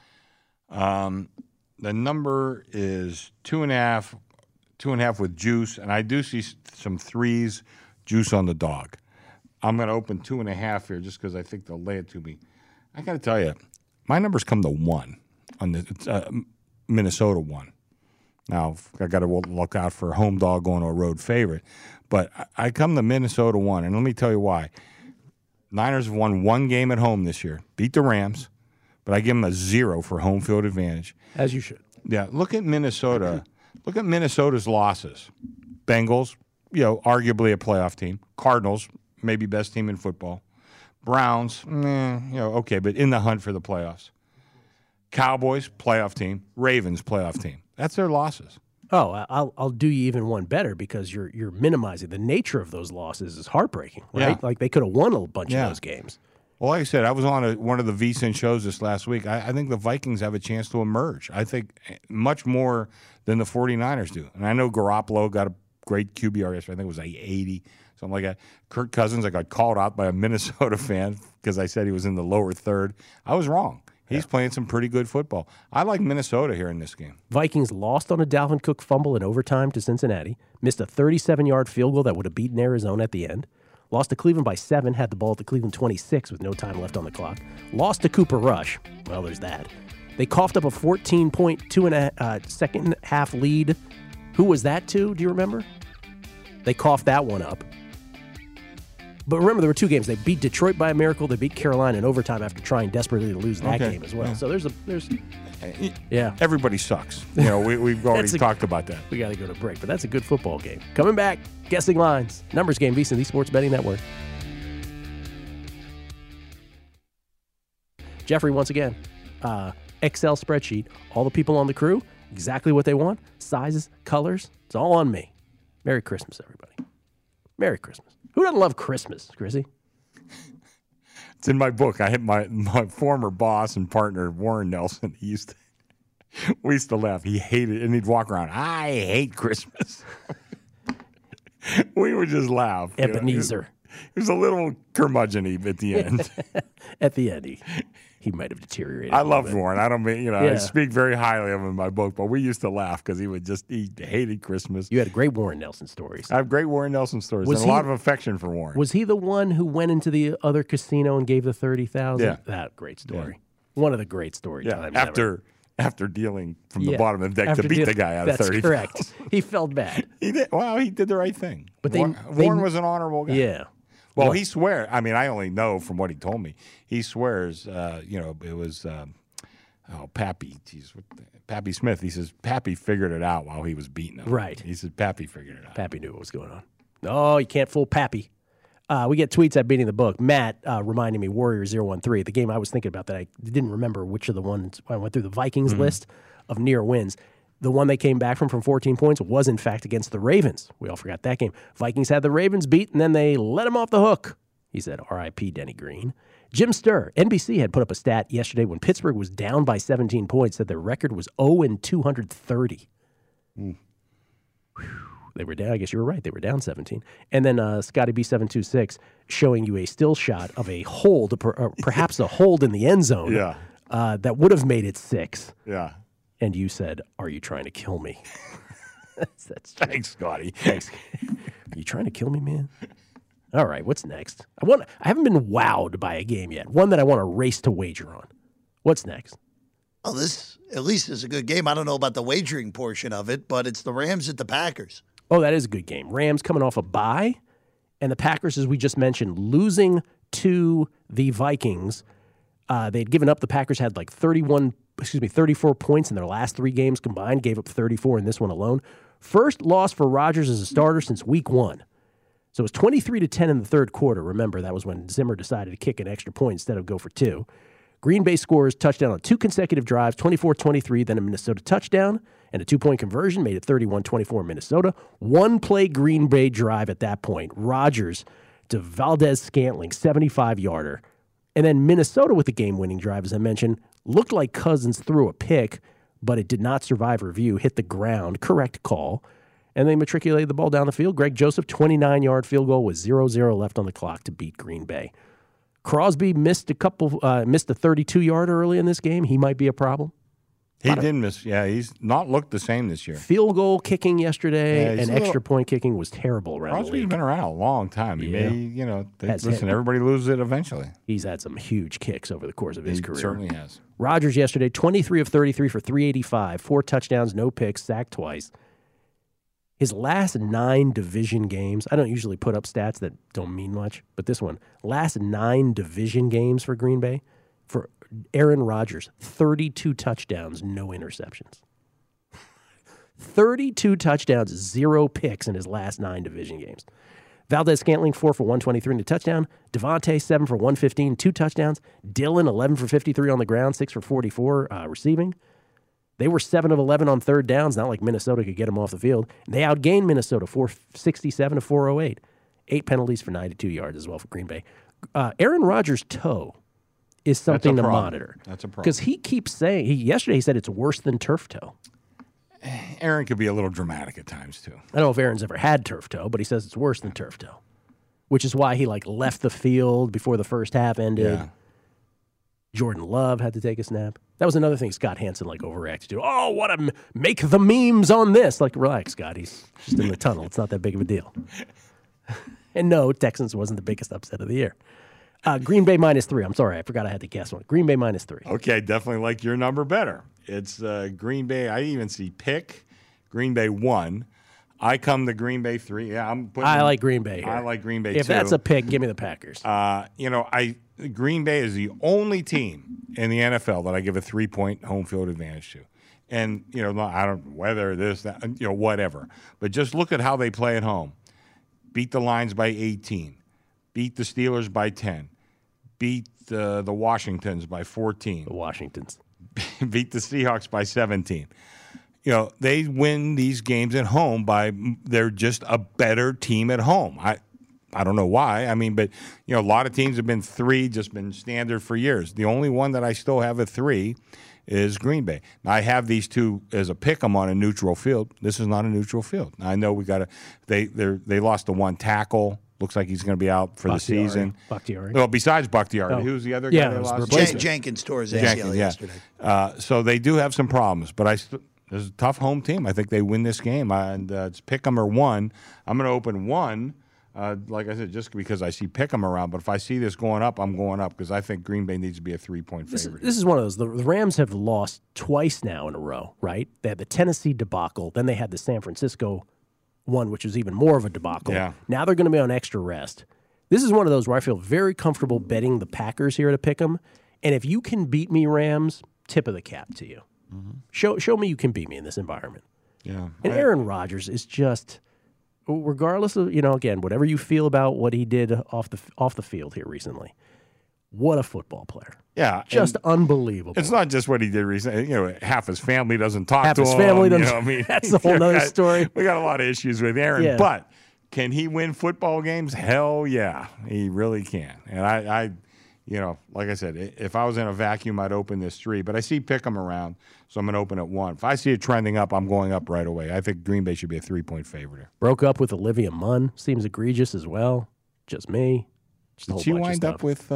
The number is 2.5 with juice, and I do see some 3s, juice on the dog. I'm going to open 2.5 here just because I think they'll lay it to me. I got to tell you, my numbers come to 1 on the Minnesota 1. Now, I got to look out for a home dog going to a road favorite, but I come to Minnesota 1, and let me tell you why. Niners have won 1 game at home this year, beat the Rams, but I give them a 0 for home field advantage. As you should. Yeah, look at Minnesota. Look at Minnesota's losses. Bengals, arguably a playoff team. Cardinals, maybe best team in football. Browns, okay, but in the hunt for the playoffs. Cowboys, playoff team. Ravens, playoff team. That's their losses. Oh, I'll do you even one better because you're minimizing the nature of those losses is heartbreaking, right? Yeah. Like they could have won a bunch of those games. Well, like I said, I was on one of the VSiN shows this last week. I think the Vikings have a chance to emerge. I think much more than the 49ers do. And I know Garoppolo got a great QBR yesterday. I think it was like 80, something like that. Kirk Cousins, I got called out by a Minnesota fan because I said he was in the lower third. I was wrong. He's playing some pretty good football. I like Minnesota here in this game. Vikings lost on a Dalvin Cook fumble in overtime to Cincinnati, missed a 37-yard field goal that would have beaten Arizona at the end, lost to Cleveland by 7, had the ball at the Cleveland 26 with no time left on the clock, lost to Cooper Rush. Well, there's that. They coughed up a 14-point second half lead. Who was that to? Do you remember? They coughed that one up. But remember, there were 2 games. They beat Detroit by a miracle. They beat Carolina in overtime after trying desperately to lose that game as well. Yeah. So there's everybody sucks. We've already talked about that. We got to go to break, but that's a good football game. Coming back, guessing lines, numbers game, VSiN, the Sports Betting Network. Jeffrey, once again, Excel spreadsheet, all the people on the crew, exactly what they want, sizes, colors, it's all on me. Merry Christmas, everybody. Merry Christmas. Who doesn't love Christmas, Chrissy? It's in my book. I had my former boss and partner, Warren Nelson. We used to laugh. He hated it, and he'd walk around, I hate Christmas. We would just laugh. Ebenezer. He was a little curmudgeon-y at the end. At the end, he might have deteriorated. I love Warren. I don't mean, I speak very highly of him in my book, but we used to laugh because he hated Christmas. You had great Warren Nelson stories. I have great Warren Nelson stories and a lot of affection for Warren. Was he the one who went into the other casino and gave the $30,000? Yeah. That great story. Yeah. One of the great story times After dealing from the bottom of the deck to beat the guy out of 30. That's correct. He felt bad. He did. Well, he did the right thing. But Warren was an honorable guy. Yeah. Well, he swears. I mean, I only know from what he told me. He swears, it was, Pappy. Pappy Smith. He says Pappy figured it out while he was beating him. Right. He said Pappy figured it out. Pappy knew what was going on. Oh, you can't fool Pappy. We get tweets at Beating the Book. Matt reminding me, Warrior013, the game I was thinking about that I didn't remember which of the ones. I went through the Vikings list of near wins. The one they came back from 14 points was, in fact, against the Ravens. We all forgot that game. Vikings had the Ravens beat, and then they let them off the hook. He said, R.I.P. Denny Green. Jim Sturr, NBC had put up a stat yesterday when Pittsburgh was down by 17 points, that their record was 0-230. They were down. I guess you were right. They were down 17. And then Scotty B726 showing you a still shot of a hold, perhaps a hold in the end zone. Yeah. That would have made it 6. Yeah. And you said, "Are you trying to kill me?" That's Thanks, Scotty. Thanks. Are you trying to kill me, man? All right, what's next? I haven't been wowed by a game yet. One that I want to race to wager on. What's next? Oh, this at least is a good game. I don't know about the wagering portion of it, but it's the Rams at the Packers. Oh, that is a good game. Rams coming off a bye, and the Packers, as we just mentioned, losing to the Vikings. They'd given up. The Packers had like 34 points in their last 3 games combined, gave up 34 in this one alone. First loss for Rodgers as a starter since week 1. So it was 23-10 in the third quarter. Remember, that was when Zimmer decided to kick an extra point instead of go for 2. Green Bay scores touchdown on 2 consecutive drives, 24-23, then a Minnesota touchdown, and a 2-point conversion made it 31-24 Minnesota. 1-play Green Bay drive at that point. Rodgers to Valdez-Scantling, 75-yarder. And then Minnesota with the game-winning drive, as I mentioned, looked like Cousins threw a pick, but it did not survive review, hit the ground. Correct call. And they matriculated the ball down the field. Greg Joseph, 29-yard field goal with 0-0 left on the clock to beat Green Bay. Crosby missed a 32-yarder early in this game. He might be a problem. He did miss. Yeah, he's not looked the same this year. Field goal kicking yesterday and extra point kicking was terrible around the league. Crosby's been around a long time. He may, everybody loses it eventually. He's had some huge kicks over the course of his career. He certainly has. Rodgers yesterday, 23 of 33 for 385, 4 touchdowns, no picks, sacked twice. His last 9 division games, I don't usually put up stats that don't mean much, but this one, last 9 division games for Green Bay, for Aaron Rodgers, 32 touchdowns, no interceptions. 32 touchdowns, 0 picks in his last 9 division games. Valdez-Scantling, 4 for 123 and a touchdown. Devontae, 7 for 115, 2 touchdowns. Dylan, 11 for 53 on the ground, 6 for 44 receiving. They were 7 of 11 on third downs, not like Minnesota could get them off the field. And they outgained Minnesota, 467 to 408. 8 penalties for 92 yards as well for Green Bay. Aaron Rodgers' toe is something to monitor. That's a problem. Because he keeps saying, yesterday he said it's worse than turf toe. Aaron could be a little dramatic at times, too. I don't know if Aaron's ever had turf toe, but he says it's worse than turf toe, which is why he left the field before the first half ended. Yeah. Jordan Love had to take a snap. That was another thing Scott Hansen overreacted to. Oh, what a make the memes on this. Relax, Scott. He's just in the tunnel. It's not that big of a deal. And no, Texans wasn't the biggest upset of the year. Green Bay -3. I'm sorry, I forgot I had to guess one. Green Bay -3. Okay, definitely like your number better. It's Green Bay. I even see pick Green Bay 1. I come to Green Bay 3. Yeah, I like Green Bay here. I like Green Bay 2. If that's a pick, give me the Packers. Green Bay is the only team in the NFL that I give a 3-point home field advantage to. And, I don't whether this, that, whatever. But just look at how they play at home. Beat the Lions by 18. Beat the Steelers by 10. Beat the Washingtons by 14. The Washingtons. Beat the Seahawks by 17. They win these games at home they're just a better team at home. I don't know why. But a lot of teams have been 3, just been standard for years. The only one that I still have at 3 is Green Bay. Now, I have these two as a pick 'em on a neutral field. This is not a neutral field. I know we got to. They lost the one tackle. Looks like he's going to be out for the season. Bakhtiari. Well, besides Bakhtiari, who's the other guy they lost? Jenkins tore his ACL yesterday. So they do have some problems, but this is a tough home team. I think they win this game, and it's pick 'em or 1. I'm going to open 1. Like I said, just because I see pick 'em around, but if I see this going up, I'm going up because I think Green Bay needs to be a 3-point favorite. This is one of those. The Rams have lost twice now in a row, right? They had the Tennessee debacle, then they had the San Francisco one, which was even more of a debacle. Yeah. Now they're going to be on extra rest. This is one of those where I feel very comfortable betting the Packers here to pick 'em. And if you can beat me, Rams, tip of the cap to you. Mm-hmm. Show me you can beat me in this environment. Yeah. And Aaron Rodgers is just, regardless of, again, whatever you feel about what he did off the field here recently, what a football player. Yeah. Just unbelievable. It's not just what he did recently. Half his family doesn't talk to him. Half his family doesn't. That's a whole other story. We got a lot of issues with Aaron, but can he win football games? Hell yeah. He really can. And I like I said, if I was in a vacuum, I'd open this 3, but I see pick 'em around, so I'm going to open at 1. If I see it trending up, I'm going up right away. I think Green Bay should be a 3-point favorite. Broke up with Olivia Munn. Seems egregious as well. Just me. Did she wind up with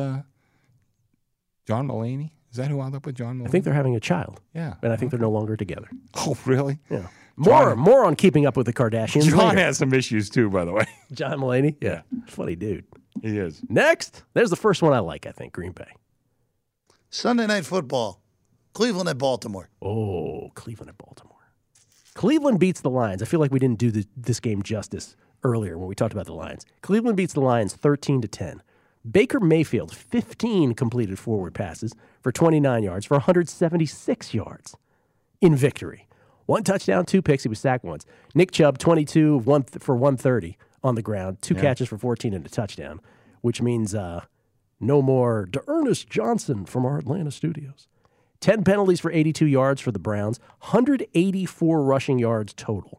John Mulaney? Is that who wound up with John Mulaney? I think they're having a child. Yeah. And I think they're no longer together. Oh, really? Yeah. More on Keeping Up with the Kardashians. John later. has some issues too, by the way. John Mulaney? Yeah. Funny dude. He is. Next, there's the first one I like, I think, Green Bay. Sunday Night Football, Cleveland at Baltimore. Oh, Cleveland at Baltimore. Cleveland beats the Lions. I feel like we didn't do this game justice earlier when we talked about the Lions. Cleveland beats the Lions 13-10. Baker Mayfield, 15 completed forward passes for 29 yards for 176 yards in victory. 1 touchdown, 2 picks. He was sacked once. Nick Chubb, 22 for 130 on the ground, 2 catches for 14 and a touchdown, which means no more D'Ernest Johnson from our Atlanta studios. 10 penalties for 82 yards for the Browns, 184 rushing yards total.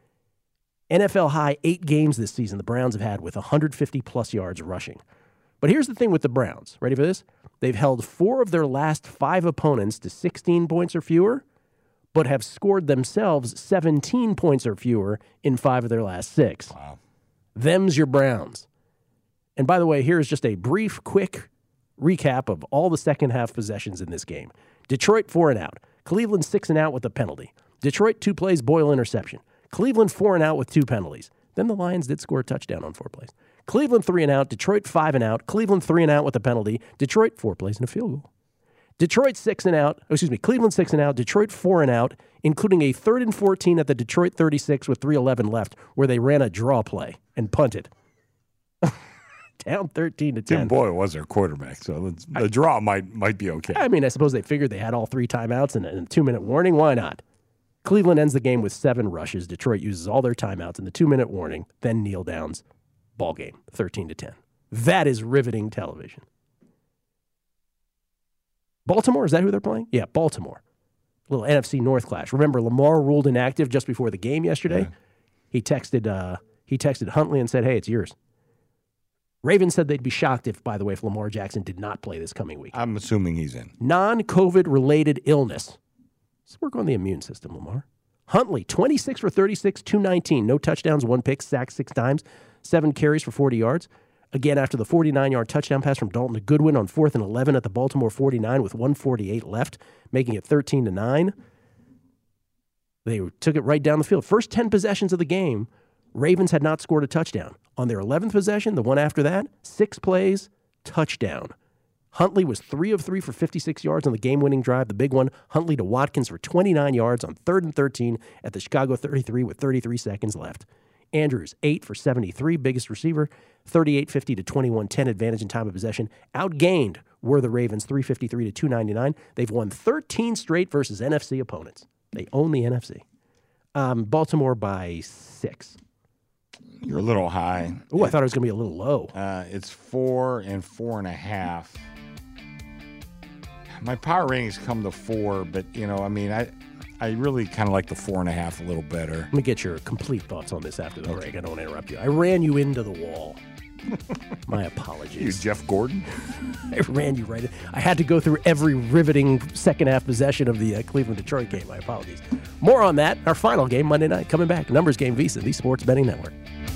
NFL high 8 games this season the Browns have had with 150-plus yards rushing. But here's the thing with the Browns. Ready for this? They've held 4 of their last 5 opponents to 16 points or fewer, but have scored themselves 17 points or fewer in 5 of their last 6. Wow. Them's your Browns. And by the way, here's just a brief, quick recap of all the second half possessions in this game. Detroit 4 and out. Cleveland 6 and out with a penalty. Detroit 2 plays, Boyle interception. Cleveland 4 and out with 2 penalties. Then the Lions did score a touchdown on 4 plays. Cleveland 3 and out. Detroit 5 and out. Cleveland 3 and out with a penalty. Detroit 4 plays and a field goal. Detroit 6 and out. Cleveland 6 and out. Detroit 4 and out, including a 3rd and 14 at the Detroit 36 with 3:11 left, where they ran a draw play and punted. Down 13-10. Tim Boyle was their quarterback, so the draw might be okay. I mean, I suppose they figured they had all 3 timeouts and a 2-minute warning. Why not? Cleveland ends the game with 7 rushes. Detroit uses all their timeouts and the 2-minute warning, then kneel downs. Ball game, 13-10. That is riveting television. Baltimore, is that who they're playing? Yeah, Baltimore. Little NFC North clash. Remember, Lamar ruled inactive just before the game yesterday. Yeah. He texted Huntley and said, "Hey, it's yours." Ravens said they'd be shocked if Lamar Jackson did not play this coming week. I'm assuming he's in. Non-COVID-related illness. Let's work on the immune system, Lamar. Huntley, 26 for 36, 219. No touchdowns, 1 pick, sacked 6 times, 7 carries for 40 yards. Again, after the 49-yard touchdown pass from Dalton to Goodwin on 4th and 11 at the Baltimore 49 with 1:48 left, making it 13-9. They took it right down the field. First 10 possessions of the game, Ravens had not scored a touchdown. On their 11th possession, the one after that, 6 plays, touchdown. Huntley was 3 of 3 for 56 yards on the game-winning drive. The big one, Huntley to Watkins for 29 yards on 3rd and 13 at the Chicago 33 with 33 seconds left. Andrews, 8 for 73, biggest receiver, 38-50 to 21-10 advantage in time of possession. Outgained were the Ravens, 353 to 299. They've won 13 straight versus NFC opponents. They own the NFC. Baltimore by 6. You're a little high. Oh, I thought it was going to be a little low. It's 4 and 4.5. My power ratings come to 4, but, I really kind of like the 4.5 a little better. Let me get your complete thoughts on this after the break. I don't want to interrupt you. I ran you into the wall. My apologies. You Jeff Gordon? I ran you right in. I had to go through every riveting second-half possession of the Cleveland-Detroit game. My apologies. More on that. Our final game Monday night. Coming back. Numbers Game Visa, the Sports Betting Network.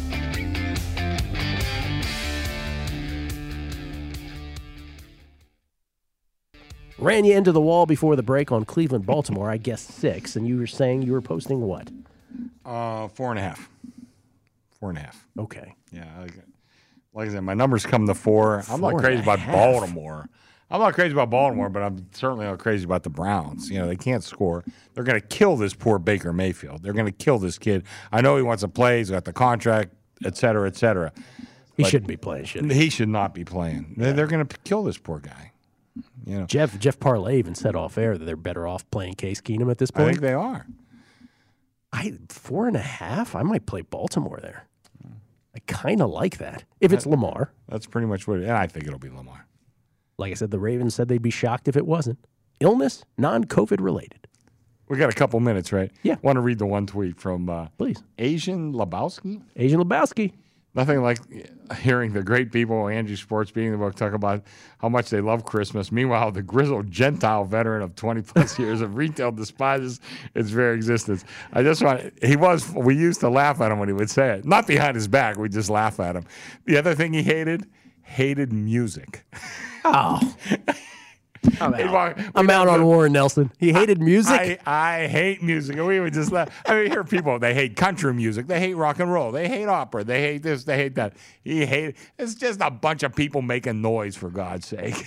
Ran you into the wall before the break on Cleveland-Baltimore, I guess 6, and you were saying you were posting what? 4.5. 4.5. Okay. Yeah, like I said, my numbers come to 4. I'm not crazy about Baltimore. I'm not crazy about Baltimore, but I'm certainly not crazy about the Browns. They can't score. They're going to kill this poor Baker Mayfield. They're going to kill this kid. I know he wants to play. He's got the contract, et cetera, et cetera. He shouldn't be playing, should he? He should not be playing. Yeah. They're going to kill this poor guy. Jeff Parlay even said off air that they're better off playing Case Keenum at this point. I think they are. 4.5? I might play Baltimore there. I kind of like that. If it's Lamar. That's pretty much what it is. And I think it'll be Lamar. Like I said, the Ravens said they'd be shocked if it wasn't. Illness, non-COVID related. We got a couple minutes, right? Yeah. Want to read the one tweet from Please. Asian Lebowski? Asian Lebowski. Nothing like hearing the great people, Angie Sports, being in the book, talk about how much they love Christmas. Meanwhile, the grizzled Gentile veteran of 20-plus years of retail despises its very existence. We used to laugh at him when he would say it. Not behind his back. We just laugh at him. The other thing he hated music. Oh. I'm out on Warren Nelson. He hated music? I hate music. And we would just laugh. I hear people, they hate country music. They hate rock and roll. They hate opera. They hate this. They hate that. It's just a bunch of people making noise, for God's sake.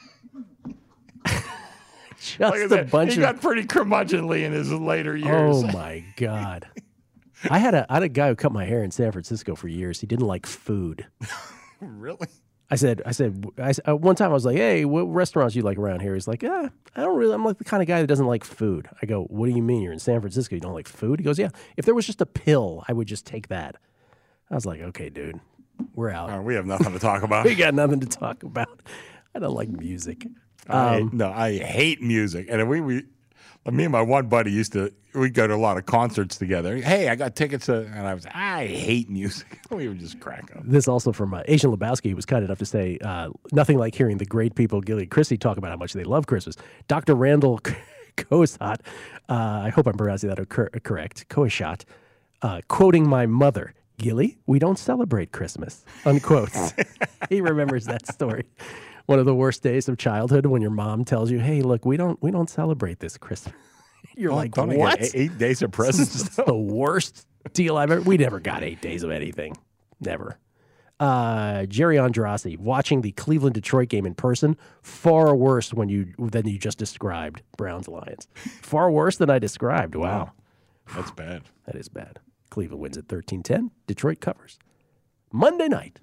He got pretty curmudgeonly in his later years. Oh, my God. I had a guy who cut my hair in San Francisco for years. He didn't like food. Really? I said, one time I was like, hey, what restaurants you like around here? He's like, I'm like the kind of guy that doesn't like food. I go, what do you mean? You're in San Francisco, you don't like food? He goes, yeah, if there was just a pill, I would just take that. I was like, okay, dude, we're out. We have nothing to talk about. We got nothing to talk about. I don't like music. I hate music. And me and my one buddy we'd go to a lot of concerts together. Hey, I got tickets and I hate music. We would just crack up. This also from Asian Lebowski, who was kind enough to say, nothing like hearing the great people, Gilly and Chrissy, talk about how much they love Christmas. Dr. Randall Koeshat, I hope I'm pronouncing that correct, Koeshat, quoting my mother, Gilly, we don't celebrate Christmas, unquote. He remembers that story. One of the worst days of childhood when your mom tells you, hey, look, we don't celebrate this Christmas. You're like, what? 8 days of presents? This is the worst deal I've ever. We never got 8 days of anything. Never. Jerry Andrassi, watching the Cleveland-Detroit game in person, far worse than you just described, Browns-Lions. Far worse than I described. Wow. That's bad. That is bad. Cleveland wins at 13-10. Detroit covers. Monday night.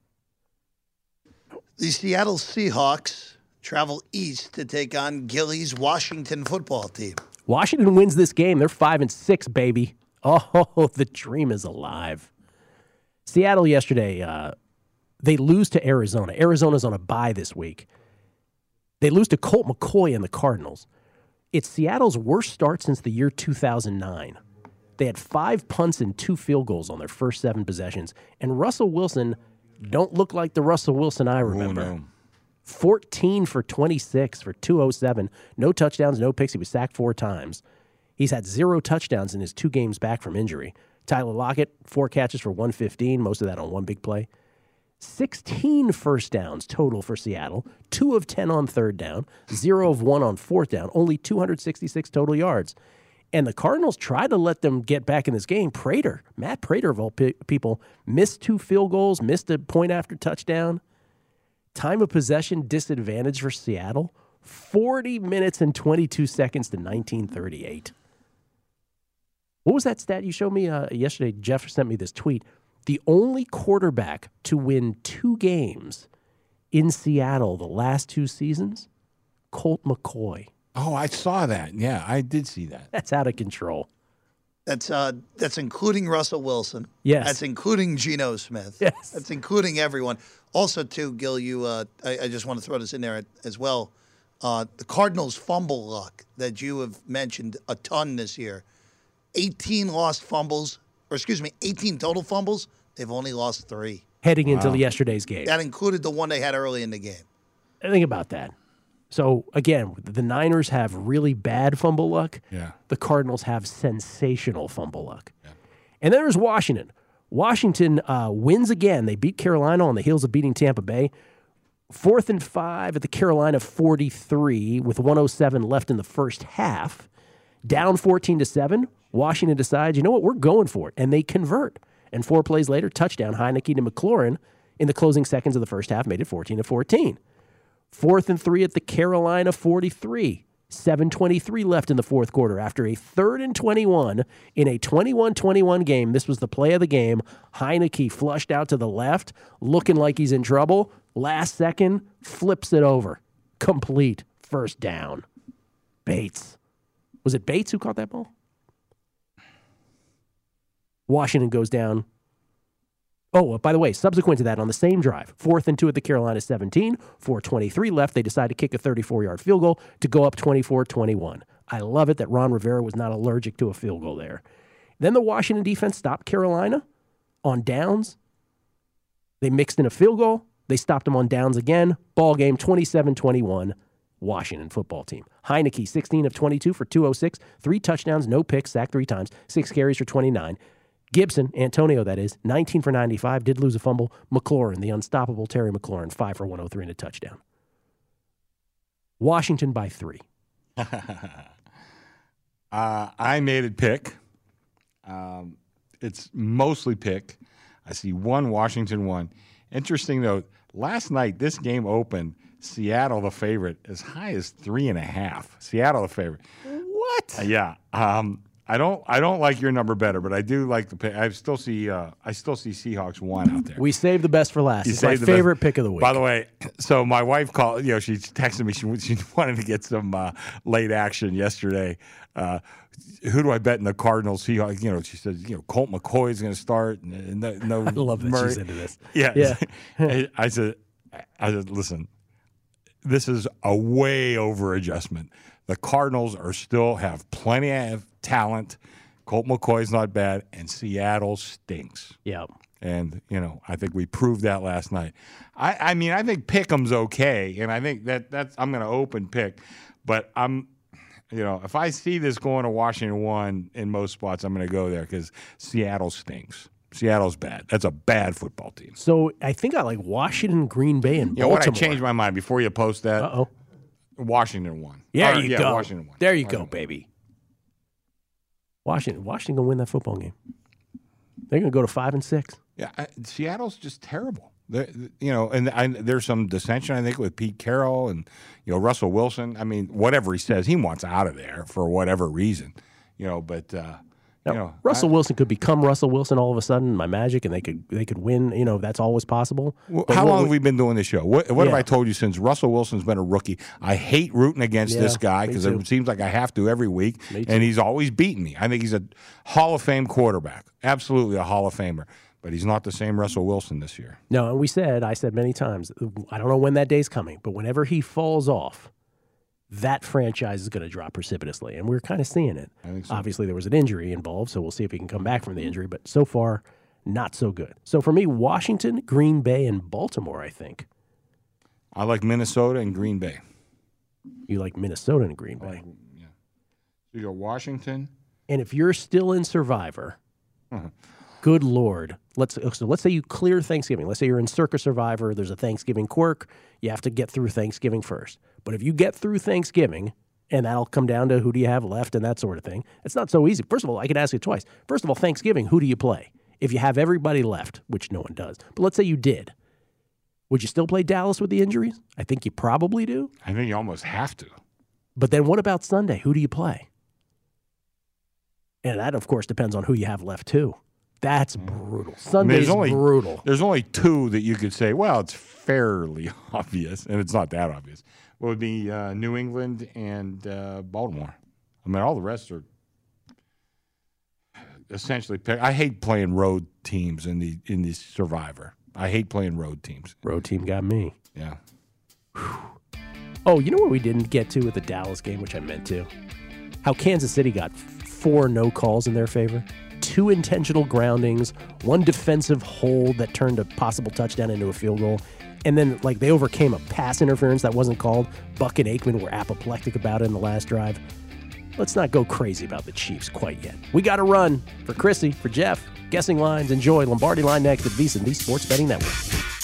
The Seattle Seahawks travel east to take on Gilly's Washington football team. Washington wins this game. They're 5-6, baby. Oh, the dream is alive. Seattle yesterday, they lose to Arizona. Arizona's on a bye this week. They lose to Colt McCoy and the Cardinals. It's Seattle's worst start since the year 2009. They had 5 punts and 2 field goals on their first 7 possessions, and Russell Wilson don't look like the Russell Wilson I remember. Oh, no. 14 for 26 for 207. No touchdowns, no picks. He was sacked 4 times. He's had 0 touchdowns in his 2 games back from injury. Tyler Lockett, 4 catches for 115, most of that on one big play. 16 first downs total for Seattle, 2 of 10 on third down, 0 of 1 on fourth down, only 266 total yards. And the Cardinals tried to let them get back in this game. Matt Prater, of all people, missed 2 field goals, missed a point after touchdown. Time of possession disadvantage for Seattle, 40 minutes and 22 seconds to 1938. What was that stat you showed me yesterday? Jeff sent me this tweet. The only quarterback to win 2 games in Seattle the last 2 seasons, Colt McCoy. Oh, I saw that. Yeah, I did see that. That's out of control. That's including Russell Wilson. Yes. That's including Geno Smith. Yes. That's including everyone. Also, too, Gil, I just want to throw this in there as well. The Cardinals' fumble luck that you have mentioned a ton this year. 18 total fumbles. They've only lost 3. Heading into yesterday's game. That included the one they had early in the game. Think about that. So, again, the Niners have really bad fumble luck. Yeah. The Cardinals have sensational fumble luck. Yeah. And then there's Washington. Washington wins again. They beat Carolina on the heels of beating Tampa Bay. 4th and 5 at the Carolina 43 with 1:07 left in the first half. Down 14-7. Washington decides, you know what, we're going for it. And they convert. And 4 plays later, touchdown, Heineke to McLaurin in the closing seconds of the first half made it 14-14. 4th and 3 at the Carolina 43. 7:23 left in the fourth quarter. After a 3rd and 21 in a 21-21 game, this was the play of the game. Heineke flushed out to the left, looking like he's in trouble. Last second, flips it over. Complete first down. Bates. Was it Bates who caught that ball? Washington goes down. Oh, by the way, subsequent to that, on the same drive, 4th and 2 at the Carolina 17, 4:23 left, they decide to kick a 34-yard field goal to go up 24-21. I love it that Ron Rivera was not allergic to a field goal there. Then the Washington defense stopped Carolina on downs. They mixed in a field goal. They stopped them on downs again. Ball game 27-21, Washington football team. Heineke, 16 of 22 for 206, 3 touchdowns, no picks, sacked 3 times, 6 carries for 29. Gibson, Antonio that is, 19 for 95, did lose a fumble. McLaurin, the unstoppable Terry McLaurin, 5 for 103 and a touchdown. Washington by 3. I made it pick. It's mostly pick. I see 1 Washington 1. Interesting, though, last night this game opened Seattle the favorite as high as 3.5. Seattle the favorite. What? Yeah. I don't like your number better, but I do like the pick. I still see Seahawks 1 out there. We saved the best for last. It's my favorite pick of the week. By the way, so my wife called. She texted me. She wanted to get some late action yesterday. Who do I bet in the Cardinals? Seahawks. She said, Colt McCoy is going to start. No, I love that Murray. she's into this. Yeah. I said, listen, this is a way over adjustment. The Cardinals still have plenty of talent. Colt McCoy's not bad, and Seattle stinks. Yeah. And, I think we proved that last night. I mean, I think Pick'em's okay, and I think that's I'm going to open pick. But if I see this going to Washington 1 in most spots, I'm going to go there because Seattle stinks. Seattle's bad. That's a bad football team. So I think I like Washington, Green Bay, and Baltimore. What? I changed my mind before you post that. Uh-oh. Washington 1. There you go. Washington 1. There you go, baby. Washington gonna win that football game. They're gonna go to 5-6. Yeah, Seattle's just terrible. And there's some dissension, I think, with Pete Carroll and Russell Wilson. I mean, whatever he says, he wants out of there for whatever reason. But Russell Wilson could become Russell Wilson all of a sudden, my magic, and they could win. That's always possible. How long have we been doing this show? What have I told you since Russell Wilson's been a rookie? I hate rooting against this guy because it seems like I have to every week, and he's always beating me. I think he's a Hall of Fame quarterback, absolutely a Hall of Famer. But he's not the same Russell Wilson this year. No, and I said many times, I don't know when that day's coming, but whenever he falls off, that franchise is going to drop precipitously. And we're kind of seeing it. I think so. Obviously, there was an injury involved, so we'll see if he can come back from the injury. But so far, not so good. So for me, Washington, Green Bay, and Baltimore, I think. I like Minnesota and Green Bay. You like Minnesota and Green Bay. Yeah. So you go Washington. And if you're still in Survivor, good Lord, let's say you clear Thanksgiving. Let's say you're in Circa Survivor. There's a Thanksgiving quirk. You have to get through Thanksgiving first. But if you get through Thanksgiving, and that'll come down to who do you have left and that sort of thing, it's not so easy. First of all, I could ask you twice. First of all, Thanksgiving, who do you play? If you have everybody left, which no one does, but let's say you did, would you still play Dallas with the injuries? I think you probably do. I think you almost have to. But then what about Sunday? Who do you play? And that, of course, depends on who you have left, too. That's brutal. Sunday's brutal. There's only two that you could say, well, it's fairly obvious, and it's not that obvious. It would be New England and Baltimore. I mean, all the rest are essentially picked. I hate playing road teams in the Survivor. I hate playing road teams. Road team got me. Yeah. Whew. Oh, you know what we didn't get to with the Dallas game, which I meant to? How Kansas City got 4 no calls in their favor. 2 intentional groundings, 1 defensive hold that turned a possible touchdown into a field goal. And then, they overcame a pass interference that wasn't called. Buck and Aikman were apoplectic about it in the last drive. Let's not go crazy about the Chiefs quite yet. We got to run. For Chrissy, for Jeff, Guessing Lines, enjoy Lombardi Line next at VSiN, the Sports Betting Network.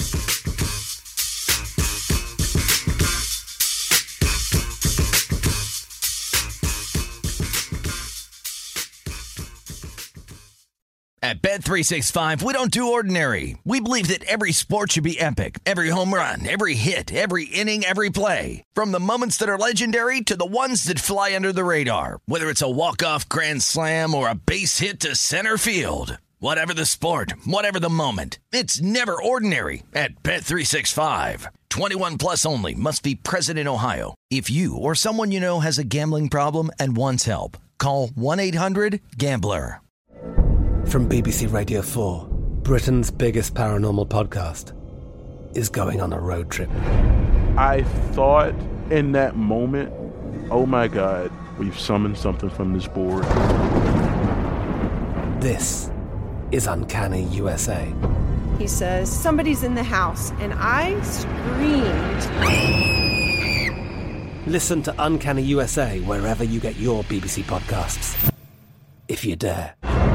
At Bet365, we don't do ordinary. We believe that every sport should be epic. Every home run, every hit, every inning, every play. From the moments that are legendary to the ones that fly under the radar. Whether it's a walk-off grand slam or a base hit to center field. Whatever the sport, whatever the moment. It's never ordinary at Bet365. 21 plus only. Must be present in Ohio. If you or someone you know has a gambling problem and wants help, call 1-800-GAMBLER. From BBC Radio 4, Britain's biggest paranormal podcast is going on a road trip. I thought in that moment, oh my God, we've summoned something from this board. This is Uncanny USA. He says, somebody's in the house, and I screamed. Listen to Uncanny USA wherever you get your BBC podcasts, if you dare.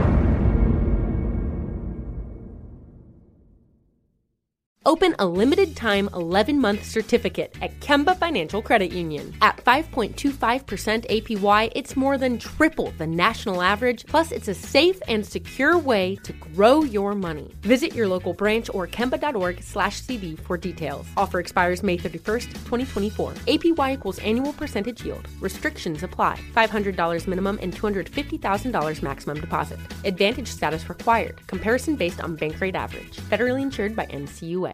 Open a limited-time 11-month certificate at Kemba Financial Credit Union. At 5.25% APY, it's more than triple the national average, plus it's a safe and secure way to grow your money. Visit your local branch or kemba.org/CD for details. Offer expires May 31st, 2024. APY equals annual percentage yield. Restrictions apply. $500 minimum and $250,000 maximum deposit. Advantage status required. Comparison based on bank rate average. Federally insured by NCUA.